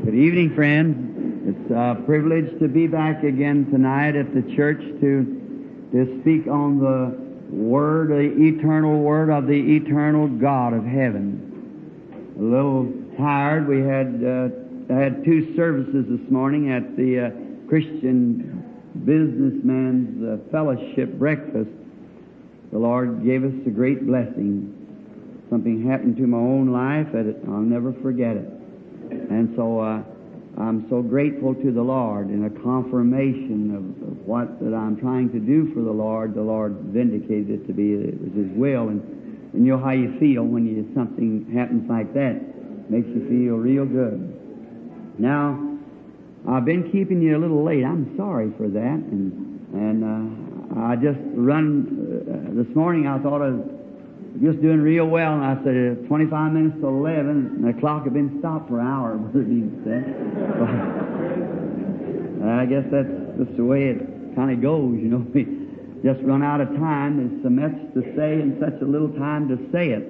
Good evening, friends. It's a privilege to be back again tonight at the church to speak on the Word, the eternal Word of the eternal God of heaven. A little tired. We had two services this morning at the Christian Businessman's Fellowship Breakfast. The Lord gave us a great blessing. Something happened to my own life that I'll never forget it. And so I'm so grateful to the Lord, in a confirmation of what that I'm trying to do for the Lord vindicated it to be. It was His will. And you know how you feel when something happens like that. Makes you feel real good. Now, I've been keeping you a little late. I'm sorry for that. And I just run, this morning I thought I was just doing real well, and I said 25 minutes to 11, and the clock had been stopped for an hour, Brother Dean said. I guess that's just the way it kind of goes, you know. We just run out of time. There's so much to say and such a little time to say it.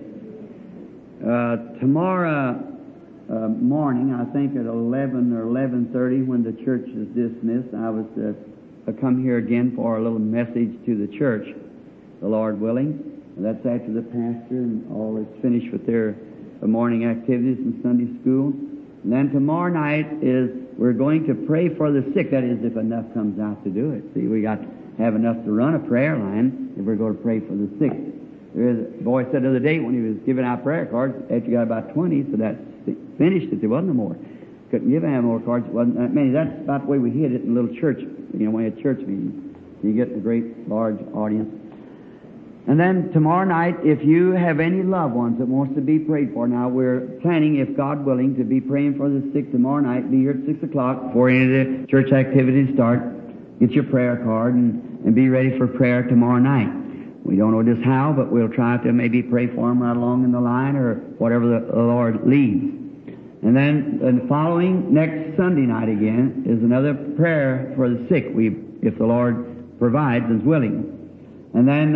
Tomorrow morning, I think at 11 or 11:30, when the church is dismissed, I was to come here again for a little message to the church, the Lord willing. And that's after the pastor and all is finished with their morning activities in Sunday school. And then tomorrow night we're going to pray for the sick. That is, if enough comes out to do it. See, we got to have enough to run a prayer line if we're going to pray for the sick. The boy said the other day when he was giving out prayer cards, after you got about 20, so that's finished it. There wasn't no more. Couldn't give any more cards. It wasn't that many. That's about the way we hid it in a little church. You know, when you had church meetings, you get a great large audience. And then tomorrow night, if you have any loved ones that wants to be prayed for, now we're planning, if God willing, to be praying for the sick tomorrow night. Be here at 6 o'clock before any of the church activities start. Get your prayer card and be ready for prayer tomorrow night. We don't know just how, but we'll try to maybe pray for them right along in the line or whatever the Lord leads. And then the following, next Sunday night again, is another prayer for the sick, if the Lord provides and is willing. And then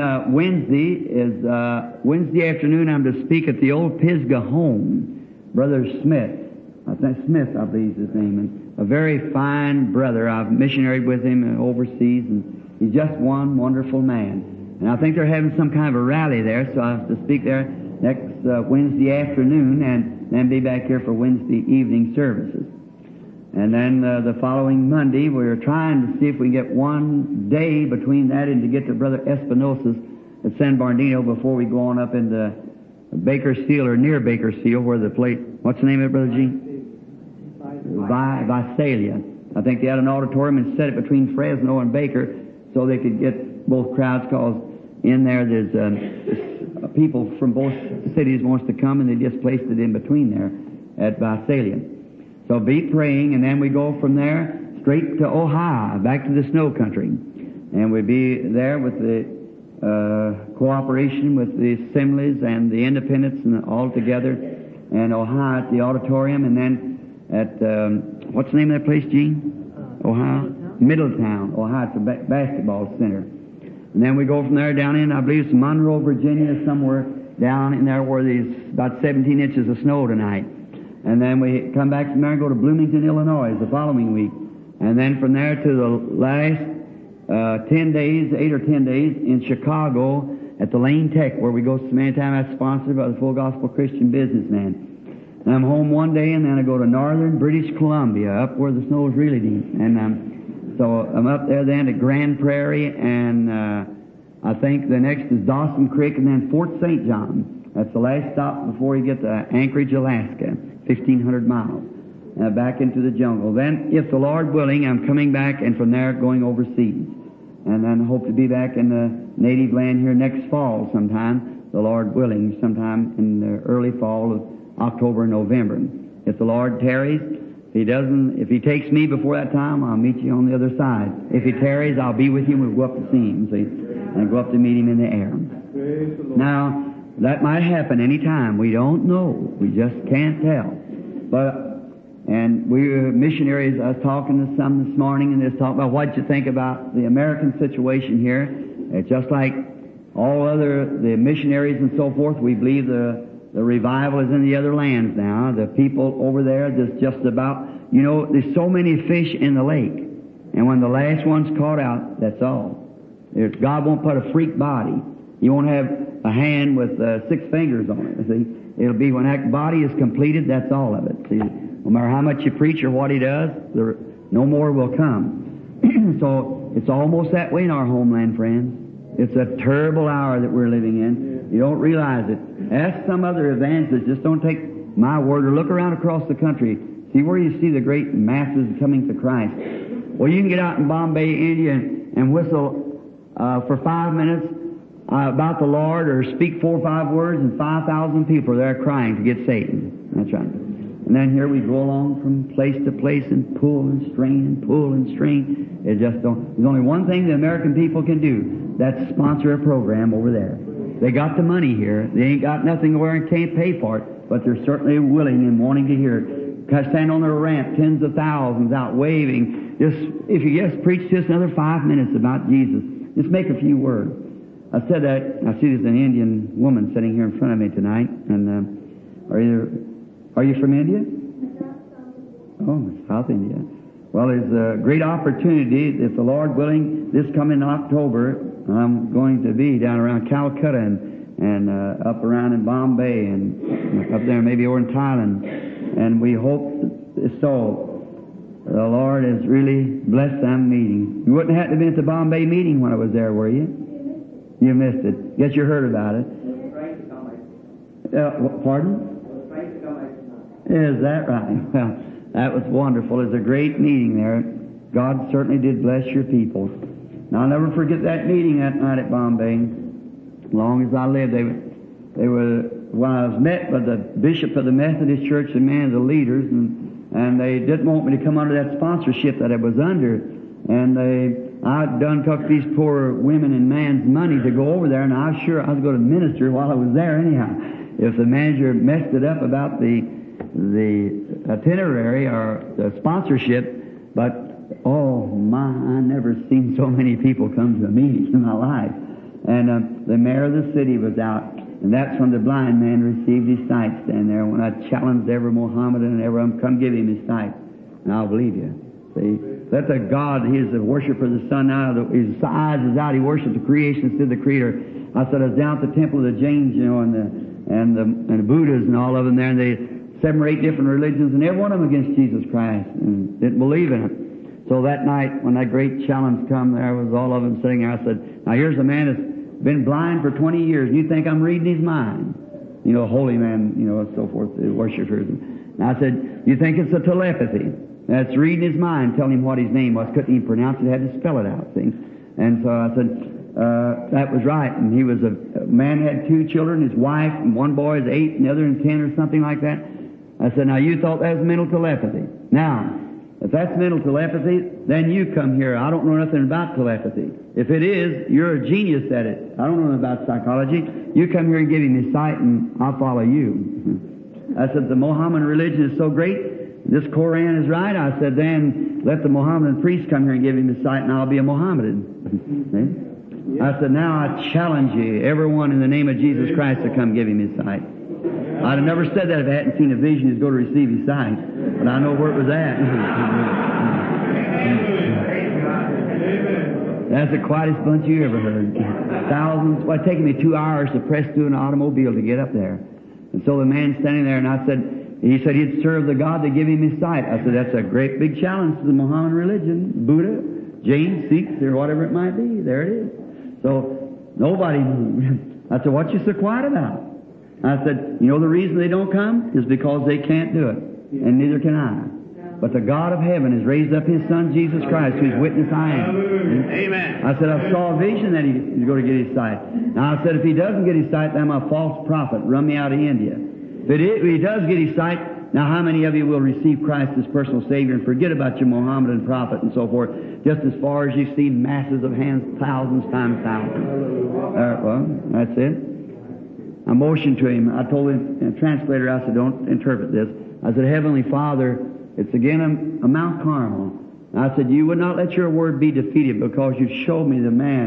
Wednesday afternoon, I'm to speak at the old Pisgah home. Brother Smith, I believe is his name, and a very fine brother. I've missionaried with him overseas, and he's just one wonderful man. And I think they're having some kind of a rally there, so I have to speak there next Wednesday afternoon, and then be back here for Wednesday evening services. And then the following Monday, we're trying to see if we can get one day between that and to get to Brother Espinosa's at San Bernardino before we go on up into Bakersfield or near Bakersfield, where the place, what's the name of it, Brother Gene? Visalia. I think they had an auditorium and set it between Fresno and Baker so they could get both crowds, because in there there's people from both cities wants to come, and they just placed it in between there at Visalia. So be praying, and then we go from there straight to Ohio, back to the snow country. And we'll be there with the cooperation with the assemblies and the independents and all together, and Ohio at the auditorium, and then at, what's the name of that place, Gene? Ohio? Middletown, Ohio. It's a basketball center. And then we go from there down in, I believe it's Monroe, Virginia, somewhere down in there where there's about 17 inches of snow tonight. And then we come back from there and go to Bloomington, Illinois the following week. And then from there to the last 10 days, 8 or 10 days, in Chicago at the Lane Tech, where we go so many times. That's sponsored by the Full Gospel Christian Businessman. And I'm home one day, and then I go to northern British Columbia, up where the snow is really deep. And so I'm up there then at Grand Prairie, and I think the next is Dawson Creek, and then Fort St. John. That's the last stop before you get to Anchorage, Alaska. 1,500 miles, back into the jungle. Then, if the Lord willing, I'm coming back, and from there going overseas. And then hope to be back in the native land here next fall sometime, the Lord willing, sometime in the early fall of October, November. If the Lord tarries, if He takes me before that time, I'll meet you on the other side. If He tarries, I'll be with you, and we'll go up to see Him, see, and go up to meet Him in the air. Now, that might happen any time. We don't know. We just can't tell. And we missionaries, I was talking to some this morning, and they was talking about what you think about the American situation here. It's just like all other, the missionaries and so forth, we believe the The revival is in the other lands now. The people over there, there's just about, you know, there's so many fish in the lake. And when the last one's caught out, that's all. God won't put a freak body. You won't have a hand with 6 fingers on it, see. It'll be when that body is completed, that's all of it. See, no matter how much you preach or what he does, no more will come. So it's almost that way in our homeland, friends. It's a terrible hour that we're living in. You don't realize it. Ask some other evangelists. Just don't take my word, or look around across the country. See where you see the great masses coming to Christ. Well, you can get out in Bombay, India, and whistle for 5 minutes about the Lord, or speak 4 or 5 words, and 5,000 people are there crying to get saved. That's right. And then here we go along from place to place and pull and strain and pull and strain. It just don't. There's only one thing the American people can do. That's sponsor a program over there. They got the money here. They ain't got nothing where and can't pay for it, but they're certainly willing and wanting to hear it. Stand on their ramp, tens of thousands out waving. Just, if you just preach just another 5 minutes about Jesus, just make a few words. I said that. I see there's an Indian woman sitting here in front of me tonight. And are you from India? Oh, South India. Well, there's a great opportunity, if the Lord willing, this coming October, I'm going to be down around Calcutta and up around in Bombay and up there maybe over in Thailand. And we hope so. The Lord has really blessed them meeting. You wouldn't have to be at the Bombay meeting when I was there, were you? You missed it. Guess you heard about it. Pardon? Is that right? Well, that was wonderful. It was a great meeting there. God certainly did bless your people. And I'll never forget that meeting that night at Bombay. As long as I lived, they were, when I was met by the bishop of the Methodist Church and many of the leaders, and they didn't want me to come under that sponsorship that I was under. And I done took these poor women and man's money to go over there, and I was sure I was going to minister while I was there anyhow. If the manager messed it up about the itinerary or the sponsorship, but oh my, I never seen so many people come to a meeting in my life. And the mayor of the city was out, and that's when the blind man received his sight standing there, when I challenged every Mohammedan and every one, come give him his sight, and I'll believe you. See, that's a God. He is a worshiper of the sun now. His eyes is out. He worships the creation instead of the Creator. I said I was down at the temple of the Jains, you know, and the Buddhas and all of them there, and they 7 or 8 different religions, and every one of them against Jesus Christ, and didn't believe in it. So that night, when that great challenge come, there was all of them sitting there. I said, now here's a man that's been blind for 20 years, and you think I'm reading his mind? You know, holy man, you know, and so forth, the worshipers. And I said, you think it's a telepathy? That's reading his mind, telling him what his name was. Couldn't even pronounce it, had to spell it out, see? And so I said, that was right. And he was a man, had 2 children, his wife, and one boy is 8, and the other is 10 or something like that. I said, now you thought that was mental telepathy. Now, if that's mental telepathy, then you come here. I don't know nothing about telepathy. If it is, you're a genius at it. I don't know about psychology. You come here and give him his sight, and I'll follow you. I said, the Mohammedan religion is so great. This Koran is right. I said, then let the Mohammedan priest come here and give him his sight, and I'll be a Mohammedan. I said, now I challenge you, everyone in the name of Jesus Christ, to come give him his sight. I'd have never said that if I hadn't seen a vision he's going to receive his sight. But I know where it was at. That's the quietest bunch you ever heard. Thousands. Well, it's taken me 2 hours to press through an automobile to get up there. And so the man standing there, and I said, he said he'd serve the God that gave him his sight. I said, that's a great big challenge to the Mohammedan religion. Buddha, Jain, Sikhs, or whatever it might be. There it is. So nobody moved. I said, what you so quiet about? I said, you know the reason they don't come is because they can't do it, and neither can I. But the God of heaven has raised up His Son, Jesus Christ, whose witness I am. Amen. I said, I saw a vision that He's going to get His sight. Now I said, if He doesn't get His sight, then I'm a false prophet. Run me out of India. If He does get His sight, now how many of you will receive Christ as personal Savior and forget about your Mohammedan prophet and so forth, just as far as you've seen masses of hands, thousands times thousands? Well, that's it. I motioned to him. I told the translator, I said, don't interpret this. I said, Heavenly Father, it's again a Mount Carmel. I said, you would not let your word be defeated because you showed me the man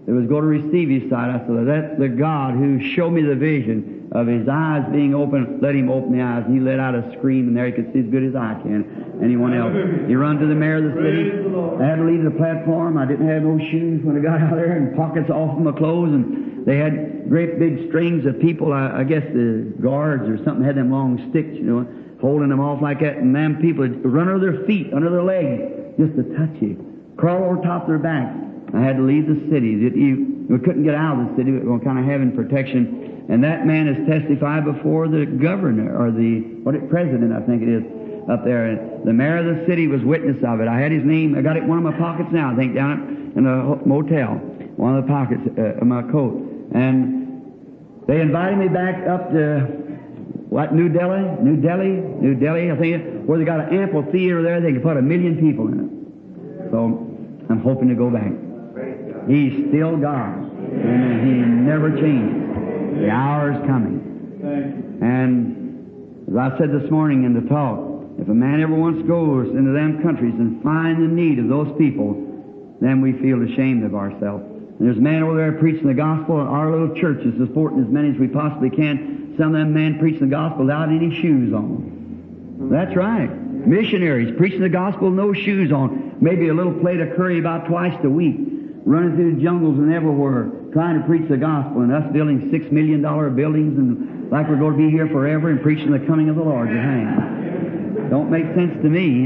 that was going to receive His sight. I said, let the God who showed me the vision of His eyes being open, let Him open the eyes. And He let out a scream, and there He could see as good as I can. Anyone else? He run to the mayor of the city. I had to leave the platform. I didn't have no shoes when I got out there, and pockets off of my clothes, and they had great big strings of people. I guess the guards or something had them long sticks, you know, holding them off like that, and them people would run under their feet, under their legs, just to touch you, crawl over top of their back. I had to leave the city. We couldn't get out of the city. We were kind of having protection. And that man has testified before the governor, or the president, I think it is, up there. And the mayor of the city was witness of it. I had his name. I got it in one of my pockets now, I think, down in a motel. One of the pockets of my coat. And they invited me back up to, New Delhi, I think, where they got an amphitheater there. They could put 1 million people in it. So I'm hoping to go back. He's still God. And He never changes. The hour is coming. And as I said this morning in the talk, if a man ever once goes into them countries and find the need of those people, then we feel ashamed of ourselves. And there's a man over there preaching the gospel, and our little church is supporting as many as we possibly can. Some of them men preaching the gospel without any shoes on. That's right. Missionaries preaching the gospel, no shoes on. Maybe a little plate of curry about twice a week. Running through the jungles and everywhere, trying to preach the gospel, and us building $6 million buildings, and like we're going to be here forever and preaching the coming of the Lord. Don't make sense to me.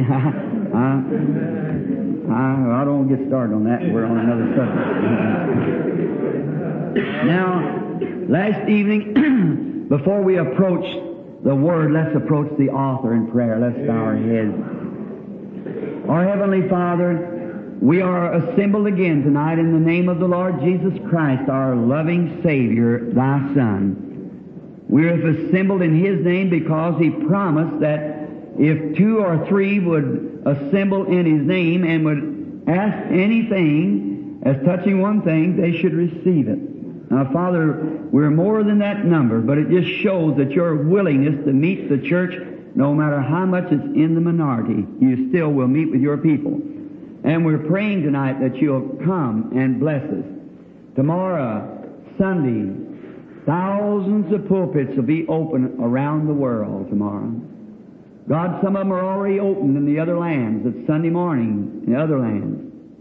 I don't get started on that. We're on another subject. Now, last evening, before we approach the Word, let's approach the author in prayer. Let's bow our heads. Our Heavenly Father, we are assembled again tonight in the name of the Lord Jesus Christ, our loving Savior, Thy Son. We are assembled in His name because He promised that if 2 or 3 would assemble in His name and would ask anything as touching one thing, they should receive it. Now, Father, we're more than that number, but it just shows that your willingness to meet the church, no matter how much it's in the minority, you still will meet with your people. And we're praying tonight that you'll come and bless us. Tomorrow, Sunday, thousands of pulpits will be open around the world tomorrow. God, some of them are already opened in the other lands. It's Sunday morning in other lands.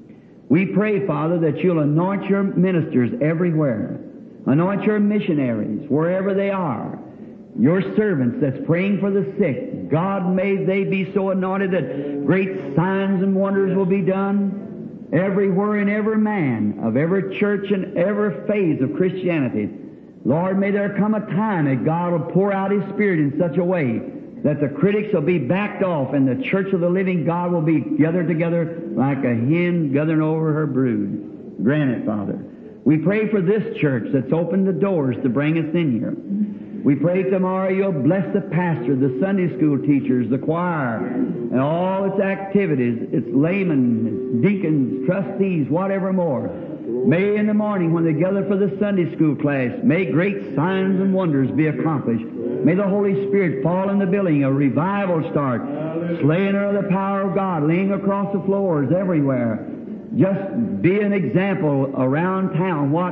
We pray, Father, that you'll anoint your ministers everywhere. Anoint your missionaries wherever they are. Your servants that's praying for the sick. God, may they be so anointed that great signs and wonders will be done everywhere in every man of every church and every phase of Christianity. Lord, may there come a time that God will pour out His Spirit in such a way that the critics will be backed off and the church of the living God will be gathered together like a hen gathering over her brood. Grant it, Father. We pray for this church that's opened the doors to bring us in here. We pray tomorrow you'll bless the pastor, the Sunday school teachers, the choir, and all its activities, its laymen, its deacons, trustees, whatever more. May in the morning when they gather for the Sunday school class, may great signs and wonders be accomplished. May the Holy Spirit fall in the building, a revival start, slaying of the power of God, laying across the floors everywhere. Just be an example around town what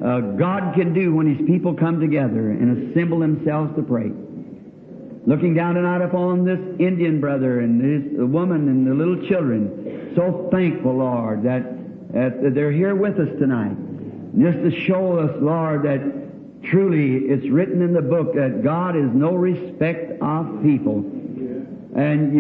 God can do when His people come together and assemble themselves to pray. Looking down tonight upon this Indian brother and the woman and the little children, so thankful, Lord, that they're here with us tonight. Just to show us, Lord, that truly it's written in the book that God is no respect of people. And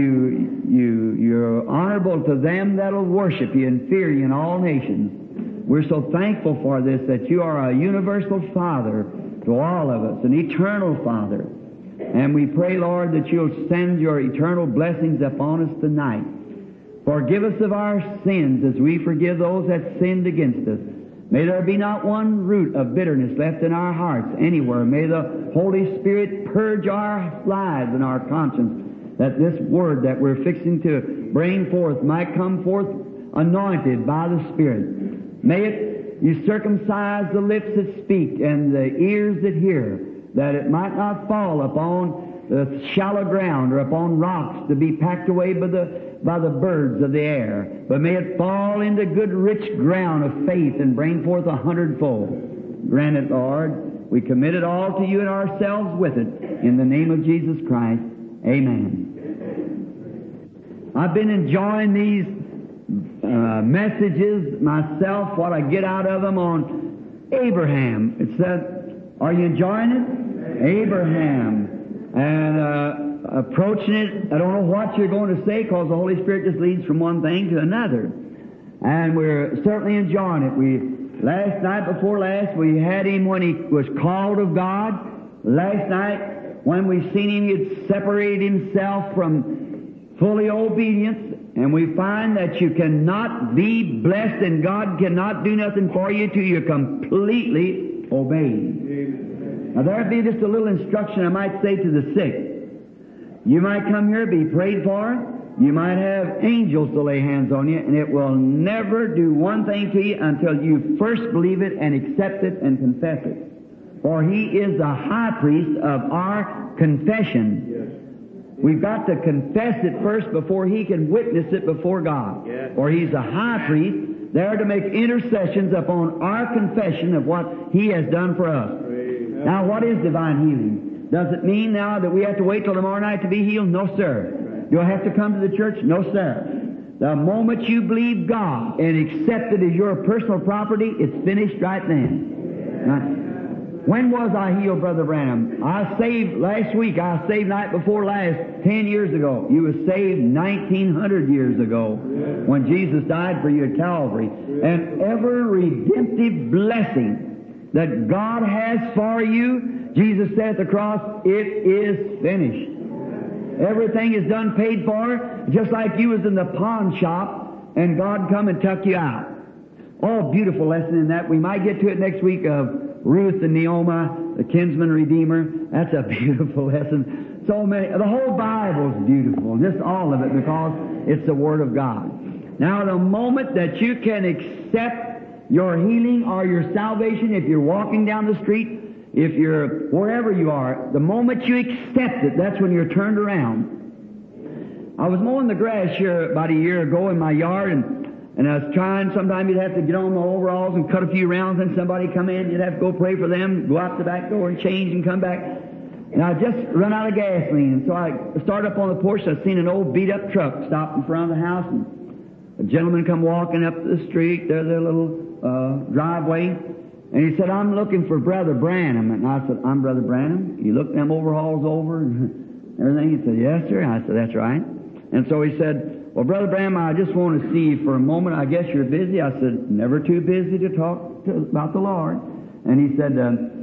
you're honorable to them that'll worship you and fear you in all nations. We're so thankful for this, that you are a universal Father to all of us, an eternal Father. And we pray, Lord, that you'll send your eternal blessings upon us tonight. Forgive us of our sins as we forgive those that sinned against us. May there be not one root of bitterness left in our hearts anywhere. May the Holy Spirit purge our lives and our conscience, that this word that we're fixing to bring forth might come forth anointed by the Spirit. May you circumcise the lips that speak and the ears that hear, that it might not fall upon shallow ground or upon rocks to be packed away by the birds of the air. But may it fall into good rich ground of faith and bring forth 100-fold. Grant it, Lord. We commit it all to you and ourselves with it. In the name of Jesus Christ. Amen. I've been enjoying these messages myself, what I get out of them on Abraham. It said, are you enjoying it? Abraham. And approaching it, I don't know what you're going to say because the Holy Spirit just leads from one thing to another. And we're certainly enjoying it. Last night before last, we had him when he was called of God. Last night, when we seen him, he had separated himself from fully obedience. And we find that you cannot be blessed and God cannot do nothing for you till you completely obey. Now there'd be just a little instruction I might say to the sick. You might come here, be prayed for. You might have angels to lay hands on you, and it will never do one thing to you until you first believe it and accept it and confess it. For He is the high priest of our confession. Yes. We've got to confess it first before He can witness it before God. Yes. For He's the high priest, there to make intercessions upon our confession of what He has done for us. Amen. Now, what is divine healing? Does it mean now that we have to wait till tomorrow night to be healed? No, sir. You'll have to come to the church? No, sir. The moment you believe God and accept it as your personal property, it's finished right then. Now, when was I healed, Brother Branham? I saved last week. I saved night before last, 10 years ago. You were saved 1900 years ago when Jesus died for you at Calvary. And every redemptive blessing that God has for you, Jesus said at the cross, it is finished. Everything is done, paid for, just like you was in the pawn shop and God come and tuck you out. Oh, beautiful lesson in that. We might get to it next week of Ruth and Naomi, the kinsman redeemer. That's a beautiful lesson. So many. The whole Bible's beautiful, just all of it, because it's the Word of God. Now, the moment that you can accept your healing or your salvation, if you're walking down the street, if you're wherever you are, the moment you accept it, that's when you're turned around. I was mowing the grass here about a year ago in my yard, and I was trying, sometimes you'd have to get on the overalls and cut a few rounds, and somebody come in, you'd have to go pray for them, go out the back door and change and come back. And I just run out of gasoline, and so I started up on the porch, and I seen an old beat-up truck stop in front of the house, and a gentleman come walking up the street, their little driveway, and he said, I'm looking for Brother Branham. And I said, I'm Brother Branham? You looked them overalls over and everything? He said, yes, sir. I said, that's right. And so he said, well, Brother Branham, I just want to see you for a moment. I guess you're busy. I said, never too busy to talk about the Lord. And he said,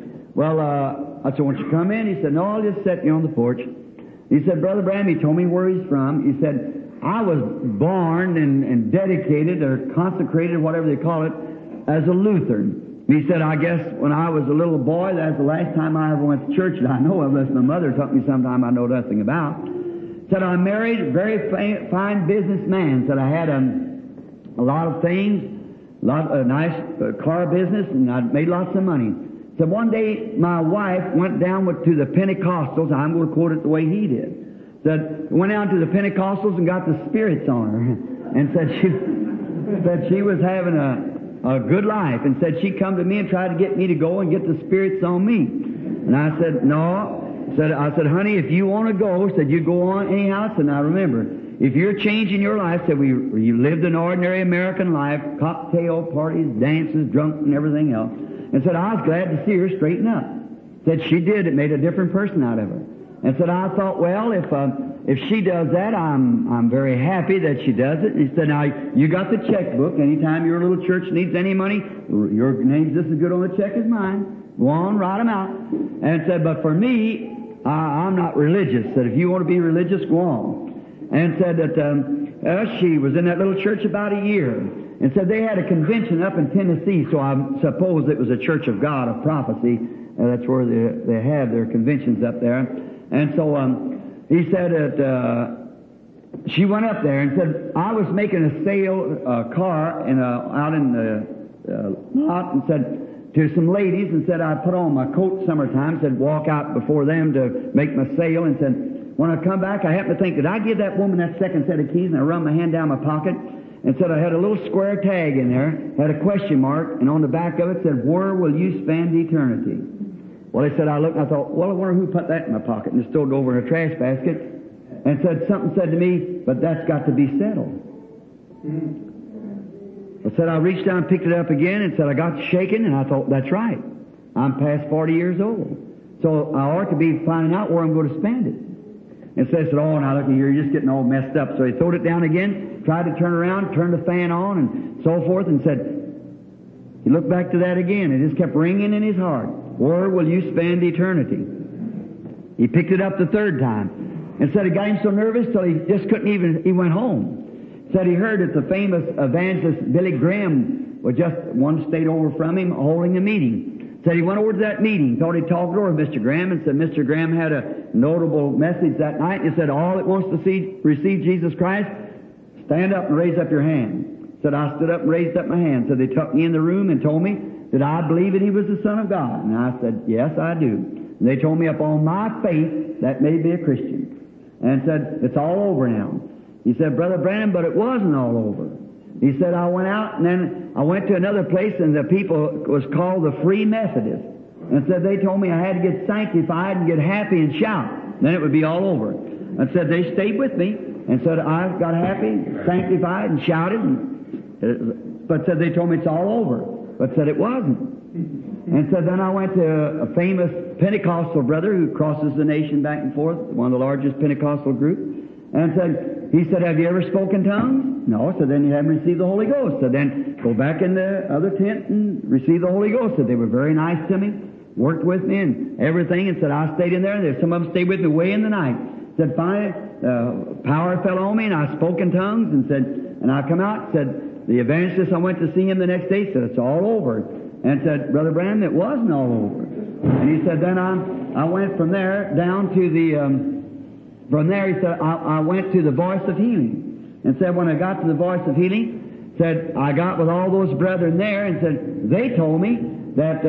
I said, won't you come in? He said, no, I'll just sit you on the porch. He said, Brother Branham, he told me where he's from. He said, I was born and dedicated or consecrated, whatever they call it, as a Lutheran. He said, I guess when I was a little boy, that's the last time I ever went to church that I know of, unless my mother taught me sometime I know nothing about. Said, I married a very fine businessman. Said, I had a lot of things, a nice car business, and I made lots of money. Said, one day my wife went down to the Pentecostals. I'm going to quote it the way he did. Said, went down to the Pentecostals and got the spirits on her. And said she was having a good life, and said she'd come to me and try to get me to go and get the spirits on me. And I said, no. I said, honey, if you want to go, said, you go on anyhow. I said, now remember, if you're changing your life, said, you lived an ordinary American life, cocktail parties, dances, drunk, and everything else. And said, I was glad to see her straighten up. Said she did. It made a different person out of her. And said, I thought, well, if she does that, I'm very happy that she does it. And he said, now, you got the checkbook. Anytime your little church needs any money, your name's just as good on the check as mine. Go on, write them out. And said, but for me, I'm not religious. Said, if you want to be religious, go on. And said that she was in that little church about a year. And said they had a convention up in Tennessee, so I suppose it was a Church of God of Prophecy. That's where they have their conventions up there. And so he said that she went up there and said, I was making a car out in the lot, and said, to some ladies and said I'd put on my coat summertime, said walk out before them to make my sale, and said when I come back I happened to think, did I give that woman that second set of keys? And I run my hand down my pocket and said I had a little square tag in there, had a question mark, and on the back of it said, where will you spend eternity? Well, they said, I looked and I thought, well, I wonder who put that in my pocket, and it stowed it over in a trash basket, and something said to me, but that's got to be settled. I said, I reached down and picked it up again and said, I got shaking, and I thought, that's right. I'm past 40 years old. So I ought to be finding out where I'm going to spend it. And so I said, oh, now look, you're just getting all messed up. So he throwed it down again, tried to turn around, turned the fan on, and so forth, and said, he looked back to that again. It just kept ringing in his heart. Where will you spend eternity? He picked it up the third time and said it got him so nervous till he just couldn't even, he went home. Said he heard that the famous evangelist Billy Graham was just one state over from him holding a meeting. Said he went over to that meeting, thought he'd talk over Mr. Graham, and said Mr. Graham had a notable message that night. He said, all that wants to receive Jesus Christ, stand up and raise up your hand. Said I stood up and raised up my hand. Said they took me in the room and told me that I believe that he was the Son of God. And I said, yes, I do. And they told me upon my faith that made me a Christian. And said, it's all over now. He said, Brother Branham, but it wasn't all over. He said, I went out and then I went to another place and the people was called the Free Methodist. And said they told me I had to get sanctified and get happy and shout. Then it would be all over. And said they stayed with me and said I got happy, sanctified and shouted. But said they told me it's all over. But said it wasn't. And said then I went to a famous Pentecostal brother who crosses the nation back and forth, one of the largest Pentecostal groups. And he said, have you ever spoken tongues? No. So then you haven't received the Holy Ghost. So then go back in the other tent and receive the Holy Ghost. So they were very nice to me, worked with me and everything. And said I stayed in there. And some of them stayed with me way in the night. Said finally, power fell on me and I spoke in tongues and I come out. Said the evangelist, I went to see him the next day. Said it's all over. And said, Brother Branham, it wasn't all over. And he said then I went from there down to the. From there, he said, I went to the Voice of Healing. And said, when I got to the Voice of Healing, said, I got with all those brethren there, and said, they told me that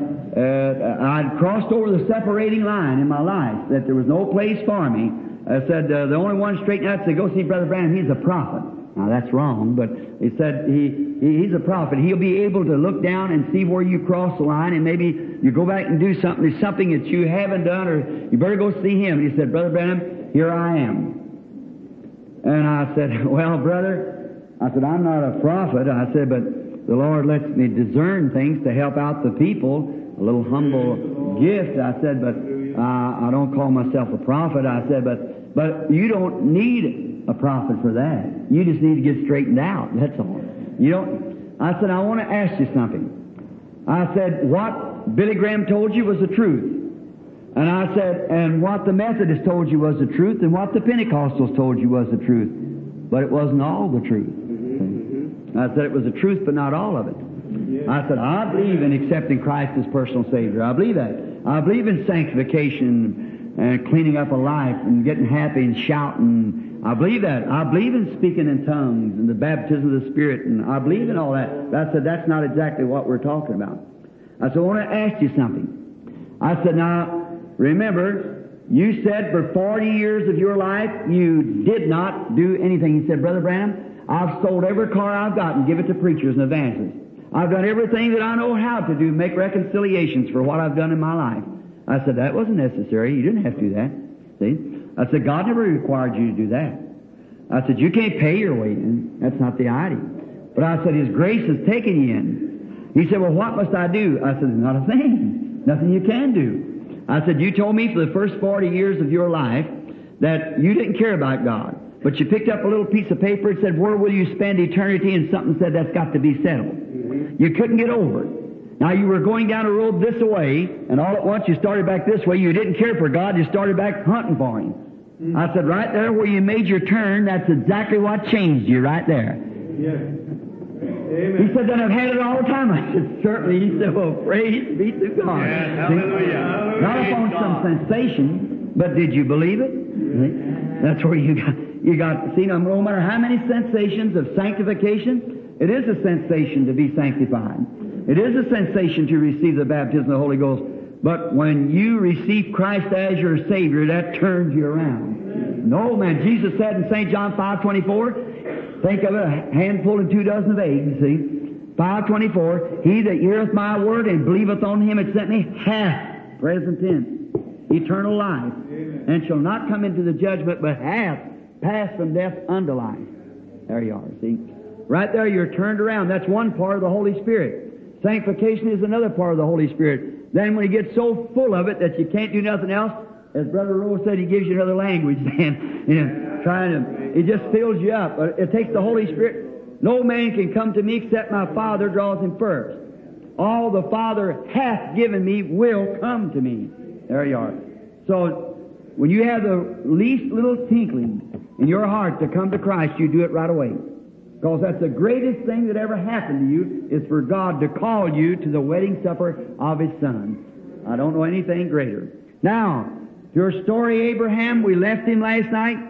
I'd crossed over the separating line in my life, that there was no place for me. I said, the only one straightened out said, go see Brother Branham, he's a prophet. Now, that's wrong, but he said he's a prophet. He'll be able to look down and see where you cross the line, and maybe you go back and do something. There's something that you haven't done, or you better go see him. And he said, Brother Branham, here I am. And I said, well, brother, I said, I'm not a prophet. I said, but the Lord lets me discern things to help out the people, a little humble gift. I said, but I don't call myself a prophet. I said, but you don't need a prophet for that. You just need to get straightened out. That's all. You don't. I said, I want to ask you something. I said, what Billy Graham told you was the truth. And I said, and what the Methodists told you was the truth, and what the Pentecostals told you was the truth. But it wasn't all the truth. I said it was the truth, but not all of it. I said, I believe in accepting Christ as personal Savior. I believe that. I believe in sanctification and cleaning up a life and getting happy and shouting. I believe that. I believe in speaking in tongues and the baptism of the Spirit, and I believe in all that. I said, that's not exactly what we're talking about. I said, I want to ask you something. I said, now, remember, you said for 40 years of your life you did not do anything. He said, Brother Branham, I've sold every car I've got and give it to preachers and evangelists. I've done everything that I know how to do, make reconciliations for what I've done in my life. I said, that wasn't necessary. You didn't have to do that. See? I said, God never required you to do that. I said, you can't pay your way in. That's not the idea. But I said, His grace has taken you in. He said, well, what must I do? I said, not a thing. Nothing you can do. I said, you told me for the first 40 years of your life that you didn't care about God. But you picked up a little piece of paper and said, where will you spend eternity? And something said that's got to be settled. You couldn't get over it. Now, you were going down a road this way, and all at once you started back this way. You didn't care for God. You started back hunting for Him. I said, right there where you made your turn, that's exactly what changed you right there. Yes. Amen. He said, then I've had it all the time. I said, certainly. He said, well, praise be to God. Yes, hallelujah. Not upon some sensation, but did you believe it? See? That's where you got, see, no matter how many sensations of sanctification, it is a sensation to be sanctified. It is a sensation to receive the baptism of the Holy Ghost. But when you receive Christ as your Savior, that turns you around. No, man. Jesus said in St. John 5:24, think of it, a handful and 2 dozen of eggs, see? 5:24, he that heareth my word and believeth on him that sent me hath, present tense, eternal life, and shall not come into the judgment, but hath passed from death unto life. There you are, see? Right there, you're turned around. That's one part of the Holy Spirit. Sanctification is another part of the Holy Spirit. Then when you get so full of it that you can't do nothing else, as Brother Rose said, he gives you another language then. It just fills you up. But it takes the Holy Spirit. No man can come to me except my Father draws him first. All the Father hath given me will come to me. There you are. So when you have the least little tinkling in your heart to come to Christ, you do it right away. Because that's the greatest thing that ever happened to you, is for God to call you to the wedding supper of His Son. I don't know anything greater. Now, your story, Abraham, we left him last night.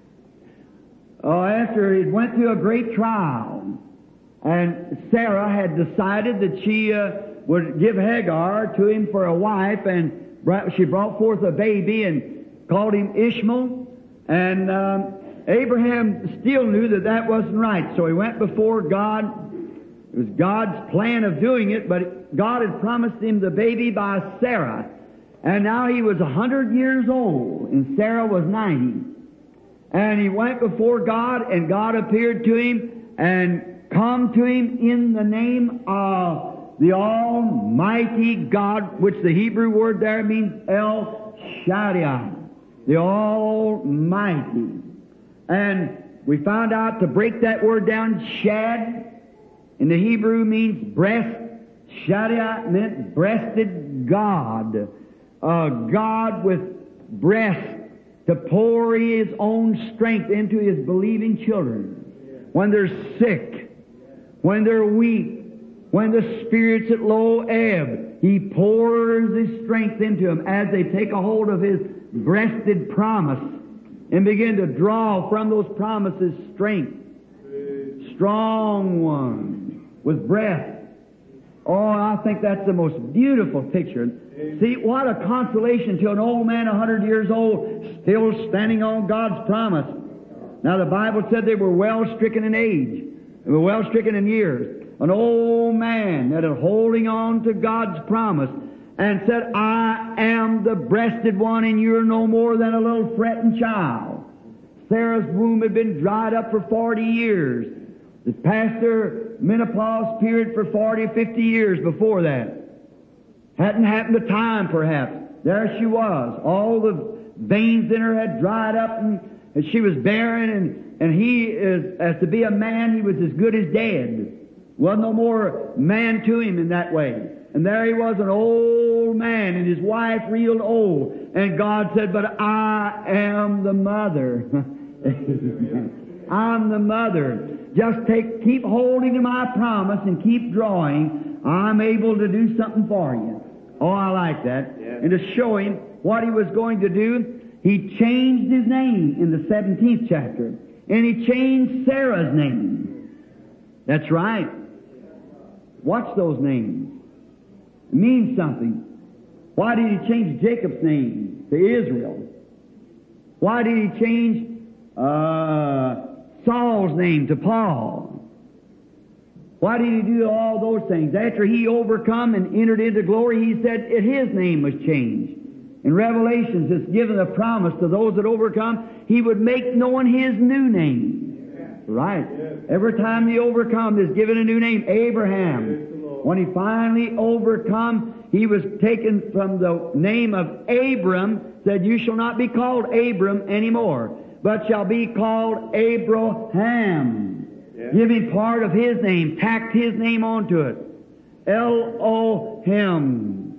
After he went through a great trial, and Sarah had decided that she would give Hagar to him for a wife, and she brought forth a baby and called him Ishmael, and Abraham still knew that that wasn't right, so he went before God. It was God's plan of doing it, but God had promised him the baby by Sarah, and now he was 100 years old, and Sarah was 90. And he went before God, and God appeared to him and come to him in the name of the Almighty God, which the Hebrew word there means El Shaddai, the Almighty. And we found out to break that word down, Shad, in the Hebrew means breast. Shaddai meant breasted God, a God with breast, to pour His own strength into His believing children. When they're sick, when they're weak, when the spirit's at low ebb, He pours His strength into them as they take a hold of His breasted promise and begin to draw from those promises strength. Strong one with breath. Oh, I think that's the most beautiful picture. See, what a consolation to an old man 100 years old still standing on God's promise. Now, the Bible said they were well stricken in age. They were well stricken in years. An old man that is holding on to God's promise and said, I am the breasted one, and you're no more than a little fretting child. Sarah's womb had been dried up for 40 years. The past her menopause period for 40 or 50 years before that. Hadn't happened a time, perhaps. There she was. All the veins in her had dried up, and she was barren, and he is, as to be a man, he was as good as dead. Wasn't no more man to him in that way. And there he was, an old man, and his wife real old. And God said, but I am the mother. I'm the mother. Just keep holding to my promise and keep drawing. I'm able to do something for you. Oh, I like that. Yeah. And to show him what he was going to do, he changed his name in the 17th chapter. And he changed Sarah's name. That's right. Watch those names. It means something. Why did he change Jacob's name to Israel? Why did he change Saul's name to Paul? Why did he do all those things? After he overcome and entered into glory, he said that his name was changed. In Revelations, it's given a promise to those that overcome, he would make known his new name. Right. Every time he overcome, is given a new name, Abraham. When he finally overcome, he was taken from the name of Abram, said, you shall not be called Abram anymore, but shall be called Abraham. Yeah. Giving part of his name, tacked his name onto it. Elohim.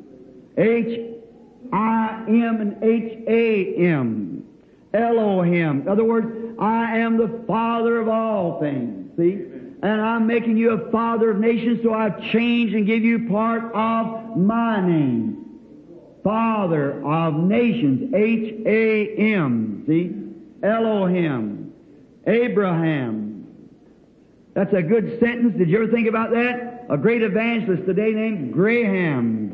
H-I-M and H-A-M. Elohim. In other words, I am the Father of all things. See? And I'm making you a father of nations, so I've changed and give you part of my name. Father of nations. H-A-M. See? Elohim. Abraham. That's a good sentence. Did you ever think about that? a great evangelist today named Graham,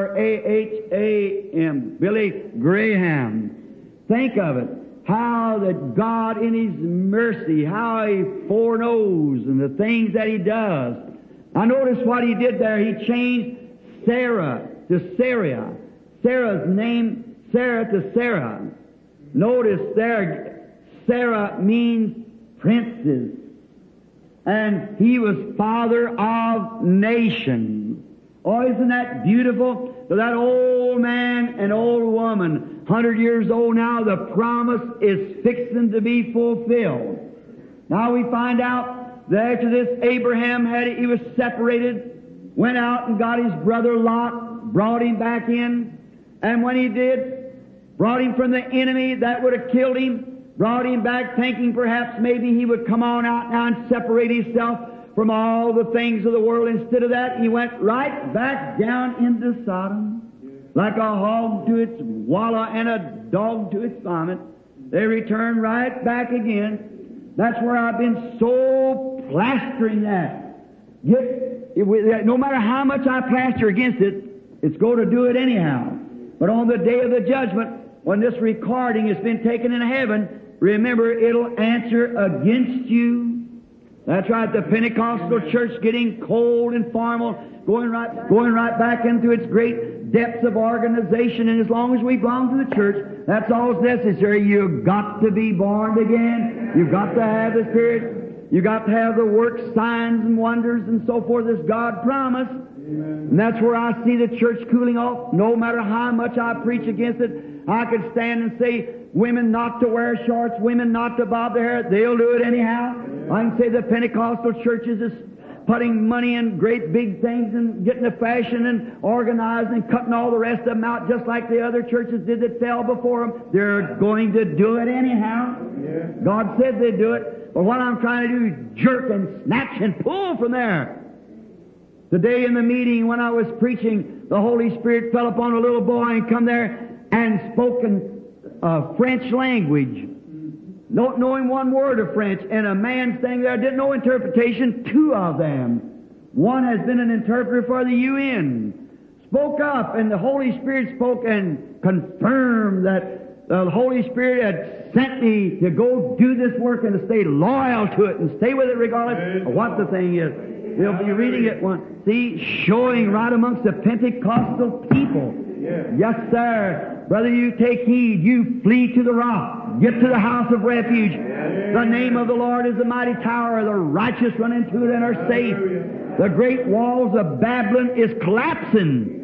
Graham, Billy Graham. Think of it, how that God in His mercy, how He foreknows and the things that He does. I notice what He did there. He changed Sarah to Sarah. Sarah's name, Sarah to Sarah. Notice there, Sarah means princess. And he was father of nations. Oh, isn't that beautiful? So that old man and old woman, 100 years old now, the promise is fixing to be fulfilled. Now we find out that after this, Abraham he was separated, went out and got his brother Lot, brought him back in, and when he did, brought him from the enemy that would have killed him, brought him back thinking perhaps maybe he would come on out now and separate himself from all the things of the world. Instead of that, he went right back down into Sodom, like a hog to its wallow and a dog to its vomit. They returned right back again. That's where I've been so plastering that. No matter how much I plaster against it, it's going to do it anyhow. But on the day of the judgment, when this recording has been taken in heaven, remember, it'll answer against you. That's right, the Pentecostal church getting cold and formal, going right back into its great depths of organization. And as long as we belong to the church, that's all that's necessary. You've got to be born again. You've got to have the Spirit. You've got to have the works, signs, and wonders, and so forth as God promised. Amen. And that's where I see the church cooling off. No matter how much I preach against it, I could stand and say, women not to wear shorts, women not to bob their hair. They'll do it anyhow. Amen. I can say the Pentecostal churches is putting money in great big things and getting the fashion and organizing and cutting all the rest of them out just like the other churches did that fell before them. They're going to do it anyhow. Yeah. God said they'd do it. But what I'm trying to do is jerk and snatch and pull from there. Today in the meeting when I was preaching, the Holy Spirit fell upon a little boy and come there and spoke in French language, not knowing one word of French, and a man standing there didn't know interpretation, two of them. One has been an interpreter for the UN. Spoke up, and the Holy Spirit spoke and confirmed that the Holy Spirit had sent me to go do this work and to stay loyal to it and stay with it regardless of what the thing is. We'll be reading it once. See, showing right amongst the Pentecostal people. Yes, sir. Brother, you take heed. You flee to the rock. Get to the house of refuge. The name of the Lord is a mighty tower. The righteous run into it and are safe. The great walls of Babylon is collapsing.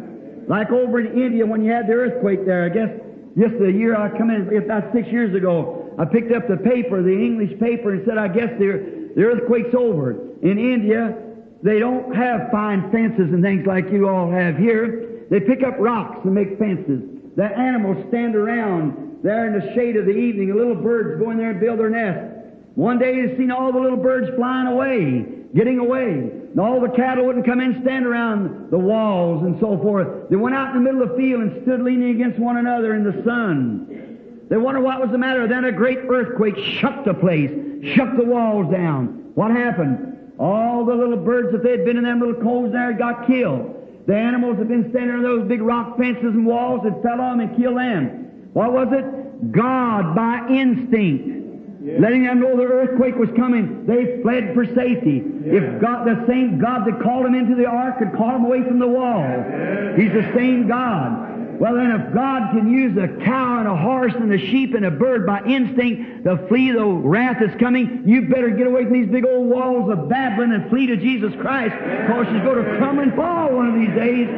Like over in India when you had the earthquake there. I guess just the year I come in, about 6 years ago, I picked up the paper, the English paper, and said, I guess the earthquake's over. In India, they don't have fine fences and things like you all have here. They pick up rocks and make fences. The animals stand around there in the shade of the evening. The little birds go in there and build their nest. One day you seen all the little birds flying away, getting away. And all the cattle wouldn't come in and stand around the walls and so forth. They went out in the middle of the field and stood leaning against one another in the sun. They wondered what was the matter. Then a great earthquake shook the place, shook the walls down. What happened? All the little birds, if they'd been in them little coves there, got killed. The animals had been standing on those big rock fences and walls that fell on them and killed them. What was it? God, by instinct, letting them know the earthquake was coming, they fled for safety. If God, the same God that called them into the ark could call them away from the wall, He's the same God. Well, then, if God can use a cow and a horse and a sheep and a bird by instinct to flee the wrath that's coming, you better get away from these big old walls of Babylon and flee to Jesus Christ, because she's going to come and fall one of these days.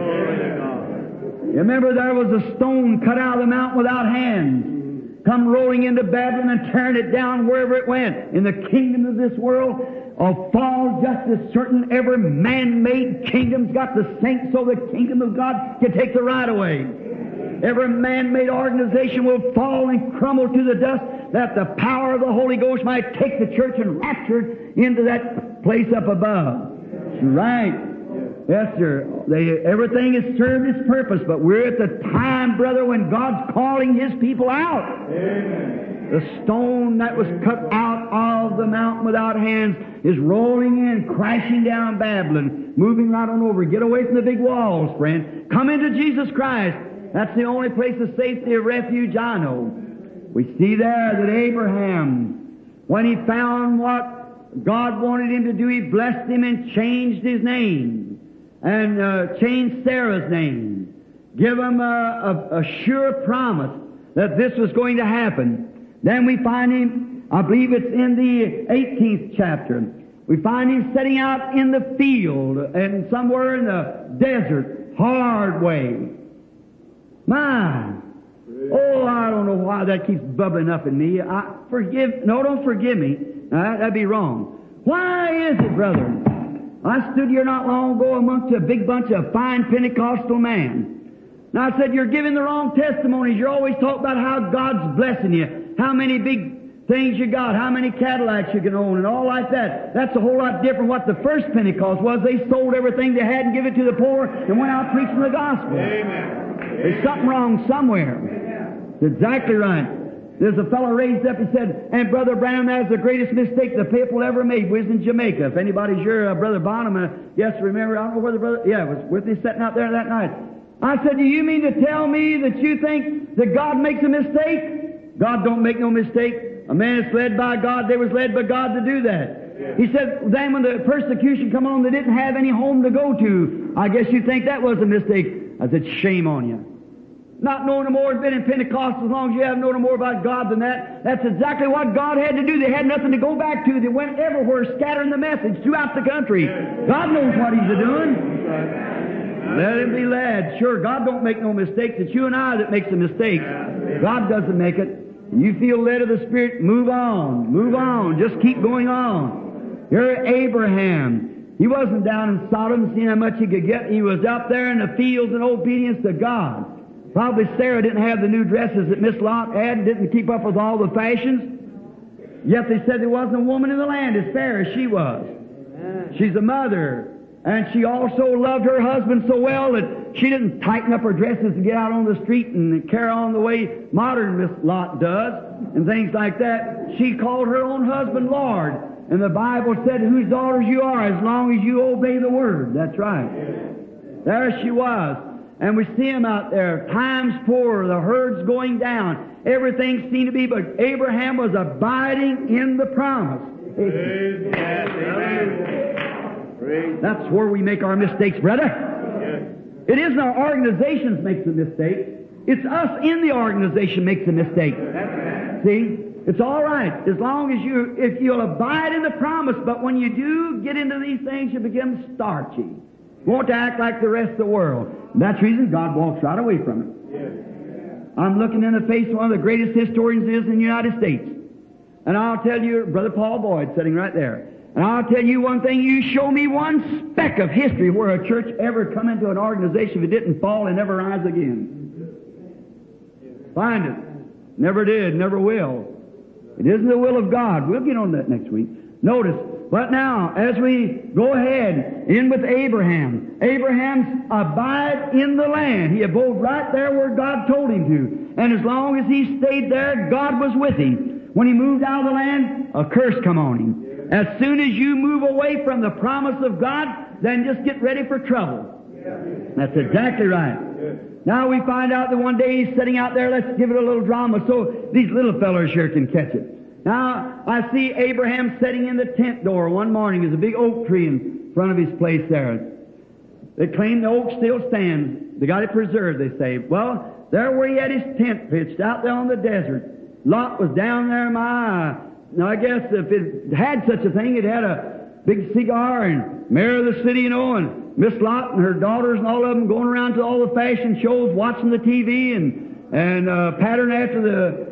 You remember there was a stone cut out of the mountain without hands, come rolling into Babylon and tearing it down wherever it went. In the kingdom of this world, will fall just as certain every man-made kingdom's got to sink so the kingdom of God can take the right away. Every man-made organization will fall and crumble to the dust, that the power of the Holy Ghost might take the church and rapture it into that place up above. That's right. Yes, sir. Everything has served its purpose, but we're at the time, brother, when God's calling His people out. Amen. The stone that was cut out of the mountain without hands is rolling in, crashing down Babylon, moving right on over. Get away from the big walls, friend. Come into Jesus Christ. That's the only place of safety, of refuge I know. We see there that Abraham, when he found what God wanted him to do, he blessed him and changed his name, and changed Sarah's name. Give him a sure promise that this was going to happen. Then we find him, I believe it's in the 18th chapter, we find him setting out in the field and somewhere in the desert, hard way. My, oh, I don't know why that keeps bubbling up in me. Don't forgive me. That'd be wrong. Why is it, brother? I stood here not long ago amongst a big bunch of fine Pentecostal men. Now I said, you're giving the wrong testimonies. You always talk about how God's blessing you, how many big things you got, how many Cadillacs you can own, and all like that. That's a whole lot different what the first Pentecost was. They sold everything they had and gave it to the poor and went out preaching the gospel. Amen. There's something wrong somewhere. That's exactly right. There's a fellow raised up, he said, and Brother Branham, that's the greatest mistake the people ever made was in Jamaica. If anybody's your Brother Bonham, yes, remember, I don't know whether Brother, yeah, was with me sitting out there that night. I said, do you mean to tell me that you think that God makes a mistake? God don't make no mistake. A man is led by God. They was led by God to do that. Yeah. He said, then when the persecution come on, they didn't have any home to go to. I guess you think that was a mistake. I said, shame on you. Not knowing no more and been in Pentecost as long as you haven't known no more about God than that. That's exactly what God had to do. They had nothing to go back to. They went everywhere scattering the message throughout the country. God knows what He's doing. Let him be led. Sure, God don't make no mistakes. It's you and I that makes the mistakes. God doesn't make it. You feel led of the Spirit, move on. Move on. Just keep going on. You're Abraham. He wasn't down in Sodom seeing how much he could get. He was out there in the fields in obedience to God. Probably Sarah didn't have the new dresses that Miss Lot had, didn't keep up with all the fashions. Yet they said there wasn't a woman in the land as fair as she was. She's a mother. And she also loved her husband so well that she didn't tighten up her dresses and get out on the street and carry on the way modern Miss Lot does and things like that. She called her own husband Lord. And the Bible said, whose daughters you are as long as you obey the Word. That's right. There she was. And we see him out there. Times poor, the herds going down. Everything seemed to be, but Abraham was abiding in the promise. That's where we make our mistakes, brother. Yes. It isn't our organizations makes the mistake. It's us in the organization makes the mistake. See? It's all right as long as if you'll abide in the promise, but when you do get into these things, you become starchy. You won't act like the rest of the world. And that's the reason God walks right away from it. Yes. I'm looking in the face of one of the greatest historians is in the United States. And I'll tell you, Brother Paul Boyd sitting right there. And I'll tell you one thing, you show me one speck of history where a church ever come into an organization if it didn't fall and never rise again. Find it. Never did, never will. It isn't the will of God. We'll get on that next week. Notice, but now, as we go ahead, in with Abraham. Abraham's abide in the land. He abode right there where God told him to. And as long as he stayed there, God was with him. When he moved out of the land, a curse come on him. As soon as you move away from the promise of God, then just get ready for trouble. That's exactly right. Now we find out that one day he's sitting out there, let's give it a little drama so these little fellows here can catch it. Now, I see Abraham sitting in the tent door one morning. There's a big oak tree in front of his place there. They claim the oak still stands. They got it preserved, they say. Well, there where he had his tent pitched, out there on the desert. Lot was down there, Now, I guess if it had such a thing, it had a big cigar and mayor of the city, and Miss Lot and her daughters and all of them going around to all the fashion shows, watching the TV and pattern after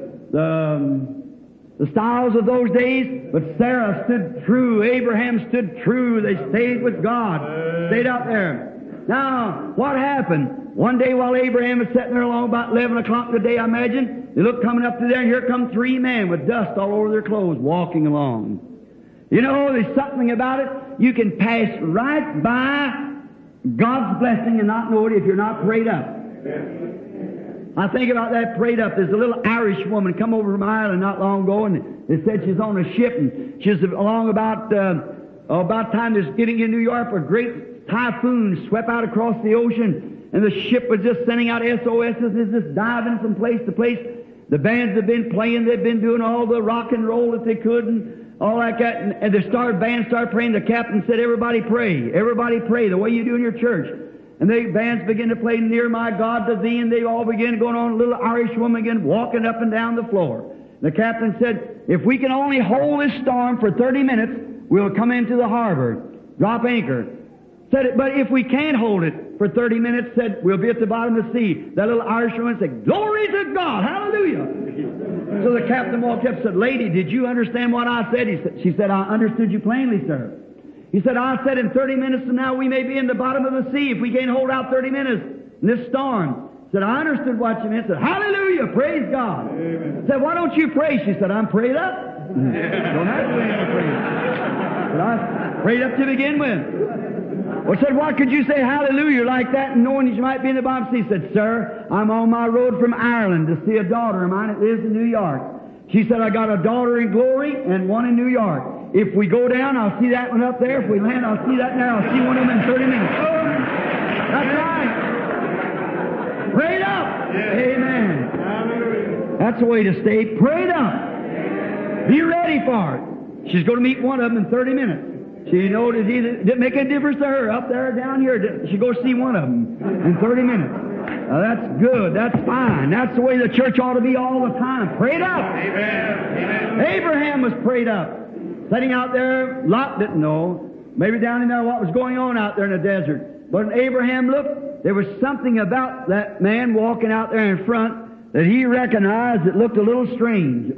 the styles of those days. But Sarah stood true. Abraham stood true. They stayed with God. Stayed out there. Now, what happened? One day while Abraham was sitting there along about 11 o'clock the day, I imagine, they looked coming up to there, and here come three men with dust all over their clothes walking along. You know, there's something about it. You can pass right by God's blessing and not know it if you're not prayed up. I think about that prayed up. There's a little Irish woman come over from Ireland not long ago, and they said she's on a ship, and she's along about time there's getting in New York, a great typhoon swept out across the ocean, and the ship was just sending out SOSs, it's just diving from place to place. The bands have been playing, they've been doing all the rock and roll that they could, and all like that, and the band started praying. The captain said, everybody pray, the way you do in your church. And the bands began to play Near My God to Thee, and they all began going on. A little Irish woman again walking up and down the floor. The captain said, if we can only hold this storm for 30 minutes, we'll come into the harbor, drop anchor. Said, but if we can't hold it for 30 minutes, said, we'll be at the bottom of the sea. That little Irish woman said, glory to God, hallelujah. So the captain walked up and said, lady, did you understand what I said? She said, I understood you plainly, sir. He said, I said in 30 minutes from now we may be in the bottom of the sea if we can't hold out 30 minutes in this storm. He said, I understood what you meant. He said, hallelujah, praise God. Amen. Said, why don't you pray? She said, I'm prayed up. Don't have to pray. But I prayed up to begin with. Well, said, what could you say hallelujah like that and knowing that you might be in the bottom of the sea? Said, sir, I'm on my road from Ireland to see a daughter of mine that lives in New York. She said, I got a daughter in glory and one in New York. If we go down, I'll see that one up there. If we land, I'll see that there. I'll see one of them in 30 minutes. That's right. Prayed up. Yes. Amen. Hallelujah. That's the way to stay prayed up. Be ready for it. She's going to meet one of them in 30 minutes. She knows it didn't make a difference to her up there or down here. She goes see one of them in 30 minutes. That's good. That's fine. That's the way the church ought to be all the time. Prayed up. Amen. Abraham was prayed up. Sitting out there, Lot didn't know. Maybe down in there what was going on out there in the desert. But when Abraham looked, there was something about that man walking out there in front that he recognized that looked a little strange.